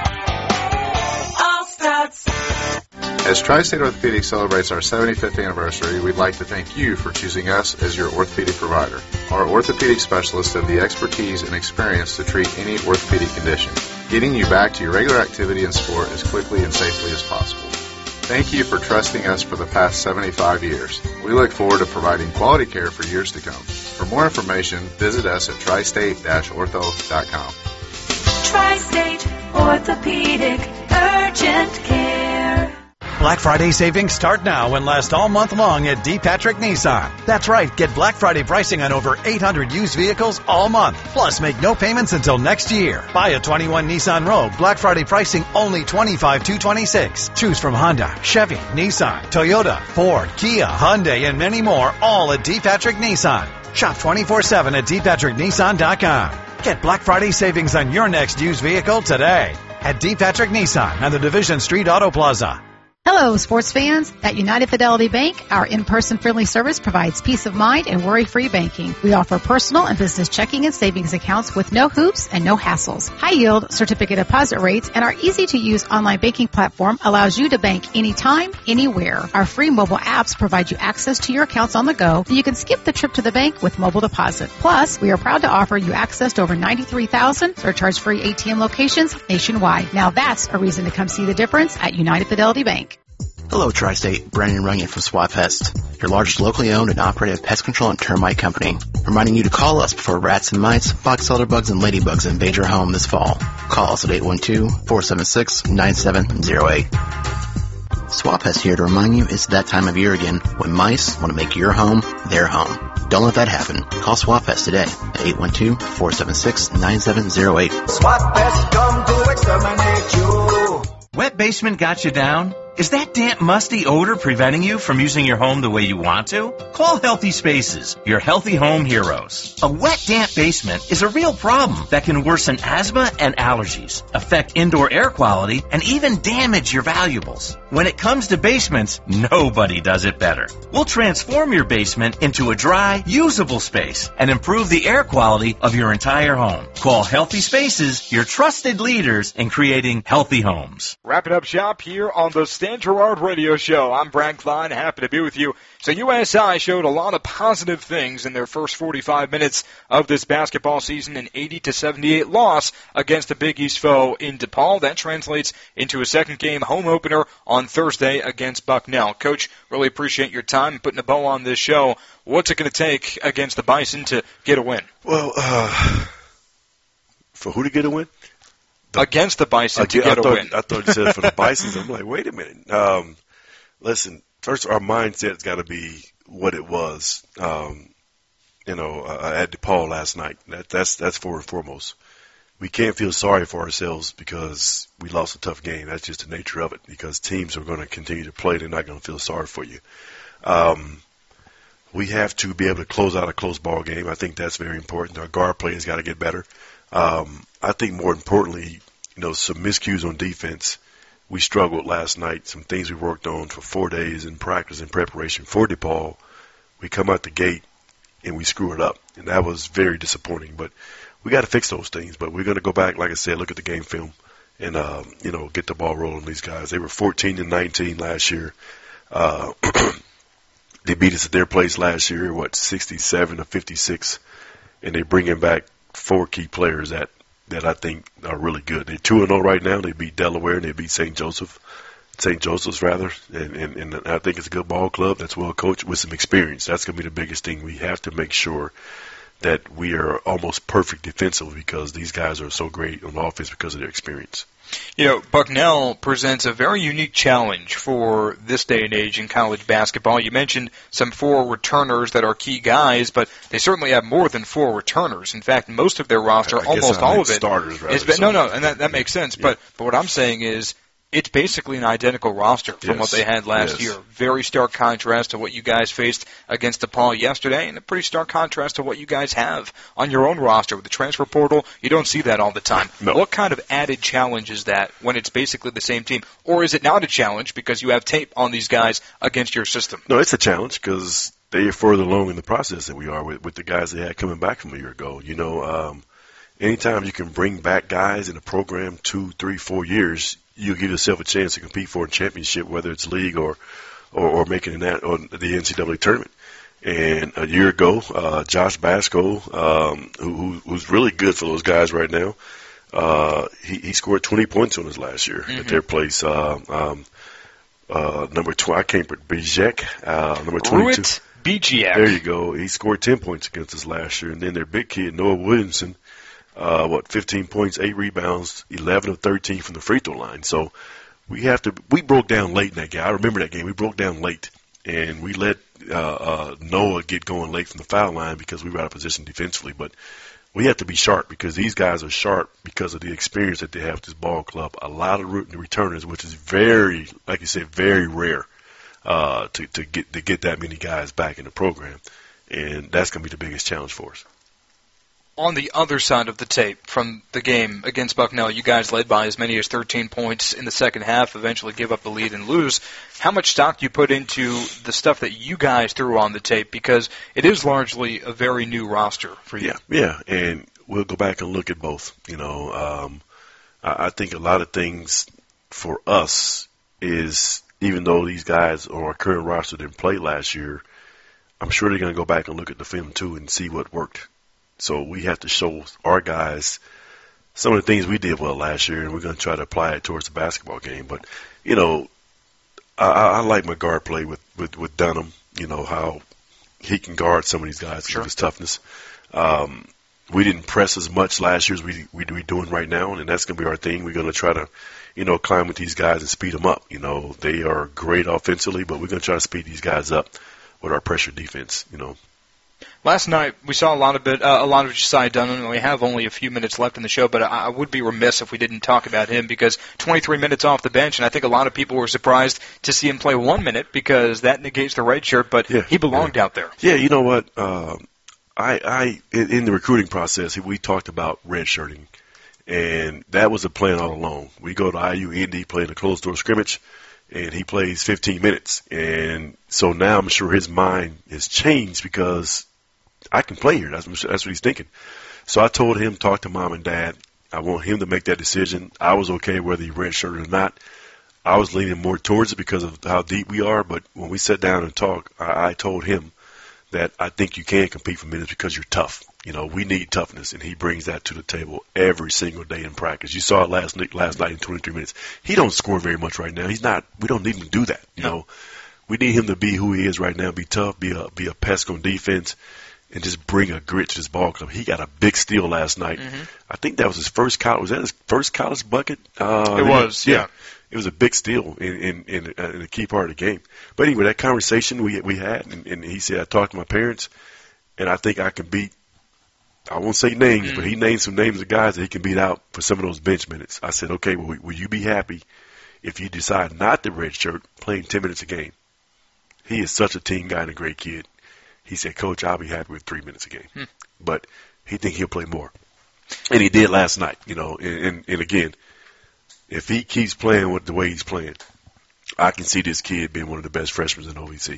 All stocks. As Tri-State Orthopedics celebrates our 75th anniversary, we'd like to thank you for choosing us as your orthopedic provider. Our orthopedic specialists have the expertise and experience to treat any orthopedic condition, getting you back to your regular activity and sport as quickly and safely as possible. Thank you for trusting us for the past 75 years. We look forward to providing quality care for years to come. For more information, visit us at tristate-ortho.com. Tri-State Orthopedic Urgent Care. Black Friday savings start now and last all month long at D. Patrick Nissan. That's right, get Black Friday pricing on over 800 used vehicles all month. Plus, make no payments until next year. Buy a 21 Nissan Rogue, Black Friday pricing only $25,226. Choose from Honda, Chevy, Nissan, Toyota, Ford, Kia, Hyundai, and many more, all at D. Patrick Nissan. Shop 24/7 at dpatricknissan.com. Get Black Friday savings on your next used vehicle today at D. Patrick Nissan on the Division Street Auto Plaza. Hello, sports fans. At United Fidelity Bank, our in-person friendly service provides peace of mind and worry-free banking. We offer personal and business checking and savings accounts with no hoops and no hassles. High-yield certificate deposit rates and our easy-to-use online banking platform allows you to bank anytime, anywhere. Our free mobile apps provide you access to your accounts on the go, so you can skip the trip to the bank with mobile deposit. Plus, we are proud to offer you access to over 93,000 surcharge-free ATM locations nationwide. Now that's a reason to come see the difference at United Fidelity Bank. Hello, Tri-State. Brandon Runyon from Swap Pest, your largest locally owned and operated pest control and termite company. Reminding you to call us before rats and mice, box elder bugs, and ladybugs invade your home this fall. Call us at 812-476-9708. Swap Pest here to remind you it's that time of year again when mice want to make your home their home. Don't let that happen. Call Swap Pest today at 812-476-9708. Swap Pest come to exterminate you. Wet basement got you down? Is that damp, musty odor preventing you from using your home the way you want to? Call Healthy Spaces, your healthy home heroes. A wet, damp basement is a real problem that can worsen asthma and allergies, affect indoor air quality, and even damage your valuables. When it comes to basements, nobody does it better. We'll transform your basement into a dry, usable space and improve the air quality of your entire home. Call Healthy Spaces, your trusted leaders in creating healthy homes. Wrapping up shop here on the Stan Gerard Radio Show. I'm Brad Klein, happy to be with you. So USI showed a lot of positive things in their first 45 minutes of this basketball season, an 80-78 loss against the Big East foe in DePaul. That translates into a second game home opener on Thursday against Bucknell. Coach, really appreciate your time putting a bow on this show. What's it going to take against the Bison to get a win? Well, for who to get a win? Against the Bison to get a win. I thought you said for the Bisons. I'm like, wait a minute. Listen, first our mindset's got to be what it was, at DePaul last night. That's forward and foremost. We can't feel sorry for ourselves because we lost a tough game. That's just the nature of it, because teams are going to continue to play. They're not going to feel sorry for you. We have to be able to close out a close ball game. I think that's very important. Our guard play has got to get better. I think more importantly, some miscues on defense. We struggled last night. Some things we worked on for 4 days in practice and preparation for DePaul. We come out the gate and we screw it up, and that was very disappointing. But we got to fix those things. But we're going to go back, like I said, look at the game film and get the ball rolling. These guys, they were 14-19 last year. They beat us at their place last year, 67-56, and they bringing back 4 key players that I think are really good. They're 2-0 right now. They beat Delaware and they beat St. Joseph's, and I think it's a good ball club that's well coached with some experience. That's going to be the biggest thing. We have to make sure that we are almost perfect defensively because these guys are so great on offense because of their experience. Bucknell presents a very unique challenge for this day and age in college basketball. You mentioned some 4 returners that are key guys, but they certainly have more than 4 returners. In fact, most of their roster, almost all of it, starters, and that makes sense. Yeah. But what I'm saying is, it's basically an identical roster from what they had last year. Very stark contrast to what you guys faced against DePaul yesterday, and a pretty stark contrast to what you guys have on your own roster with the transfer portal. You don't see that all the time. No. What kind of added challenge is that when it's basically the same team? Or is it not a challenge because you have tape on these guys against your system? No, it's a challenge because they are further along in the process than we are with the guys they had coming back from a year ago. Anytime you can bring back guys in a program 2, 3, 4 years, you give yourself a chance to compete for a championship, whether it's league or making that or the NCAA tournament. And a year ago, Josh Basco, who's really good for those guys right now, he scored 20 points on his last year at their place. Number 20, I can't remember, Bijek, number 22. Bijek. There you go. He scored 10 points against us last year. And then their big kid, Noah Williamson, 15 points, 8 rebounds, 11 of 13 from the free throw line. So we broke down late in that game. I remember that game. We broke down late, and we let Noah get going late from the foul line because we were out of position defensively. But we have to be sharp because these guys are sharp because of the experience that they have with this ball club. A lot of returners, which is very, like you said, very rare to get that many guys back in the program. And that's going to be the biggest challenge for us. On the other side of the tape from the game against Bucknell, you guys led by as many as 13 points in the second half, eventually give up the lead and lose. How much stock do you put into the stuff that you guys threw on the tape? Because it is largely a very new roster for you. Yeah, and we'll go back and look at both. I think a lot of things for us is, even though these guys or our current roster didn't play last year, I'm sure they're going to go back and look at the film too and see what worked. So we have to show our guys some of the things we did well last year, and we're going to try to apply it towards the basketball game. But, I like my guard play with Dunham, how he can guard some of these guys with his toughness. We didn't press as much last year as we're doing right now, and that's going to be our thing. We're going to try to, climb with these guys and speed them up. They are great offensively, but we're going to try to speed these guys up with our pressure defense, Last night, we saw a lot of Josiah Dunham, and we have only a few minutes left in the show, but I would be remiss if we didn't talk about him because 23 minutes off the bench, and I think a lot of people were surprised to see him play 1 minute because that negates the red shirt, but he belonged out there. Yeah, you know what? I in the recruiting process, we talked about red shirting, and that was a plan all along. We go to IU Indy, play in a closed-door scrimmage, and he plays 15 minutes. And so now I'm sure his mind has changed because I can play here. That's what he's thinking. So I told him, talk to mom and dad. I want him to make that decision. I was okay whether he redshirted or not. I was leaning more towards it because of how deep we are. But when we sat down and talked, I told him that I think you can compete for minutes because you're tough. We need toughness, and he brings that to the table every single day in practice. You saw it last night in 23 minutes. He don't score very much right now. We don't need him to do that. We need him to be who he is right now, be tough, be a pest on defense, and just bring a grit to this ball club. He got a big steal last night. Mm-hmm. I think that was his first college. Was that his first college bucket? It was, yeah. It was a big steal in a key part of the game. But anyway, that conversation we had, and he said, I talked to my parents, and I think I can beat, I won't say names, but he named some names of guys that he can beat out for some of those bench minutes. I said, okay, well, will you be happy if you decide not to redshirt playing 10 minutes a game? He is such a team guy and a great kid. He said, Coach, I'll be happy with 3 minutes a game. But he think he'll play more. And he did last night, and again, if he keeps playing with the way he's playing, I can see this kid being one of the best freshmen in OVC.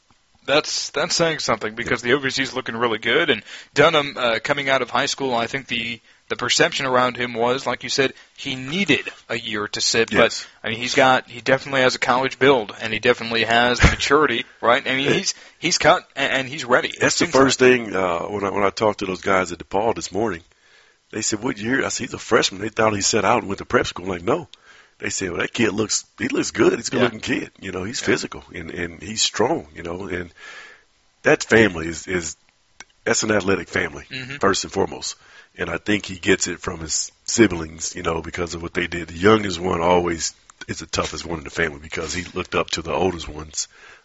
That's saying something because the OVC is looking really good, and Dunham coming out of high school, I think the perception around him was, like you said, he needed a year to sit. Yes. But I mean, he definitely has a college build, and he definitely has the maturity, right? I mean, he's cut and he's ready. That's the first thing when I talked to those guys at DePaul this morning. They said, "What year?" I said, "He's a freshman." They thought he set out and went to prep school. I'm like, no. They said, "Well, that kid looks good. He's a good-looking kid. He's physical and he's strong. And that family that's an athletic family first and foremost." And I think he gets it from his siblings, because of what they did. The youngest one always is the toughest one in the family because he looked up to the older ones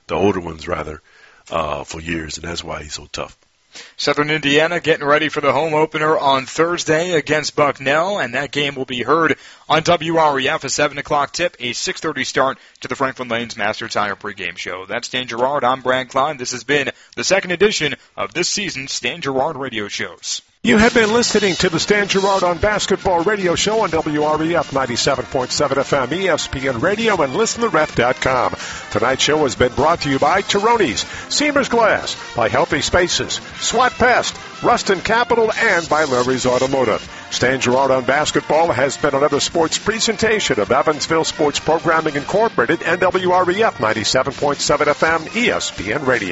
for years, and that's why he's so tough. Southern Indiana getting ready for the home opener on Thursday against Bucknell, and that game will be heard on WREF, a 7 o'clock tip, a 6:30 start to the Franklin Lanes Master Tire pregame show. That's Stan Gerard. I'm Brad Klein. This has been the second edition of this season's Stan Gerard radio shows. You have been listening to the Stan Gerard on Basketball radio show on WREF 97.7 FM, ESPN Radio, and ListenToRef.com. Tonight's show has been brought to you by Tironi's, Seamers Glass, by Healthy Spaces, SWAT Pest, Ruston Capital, and by Larry's Automotive. Stan Gerard on Basketball has been another sports presentation of Evansville Sports Programming Incorporated and WREF 97.7 FM, ESPN Radio.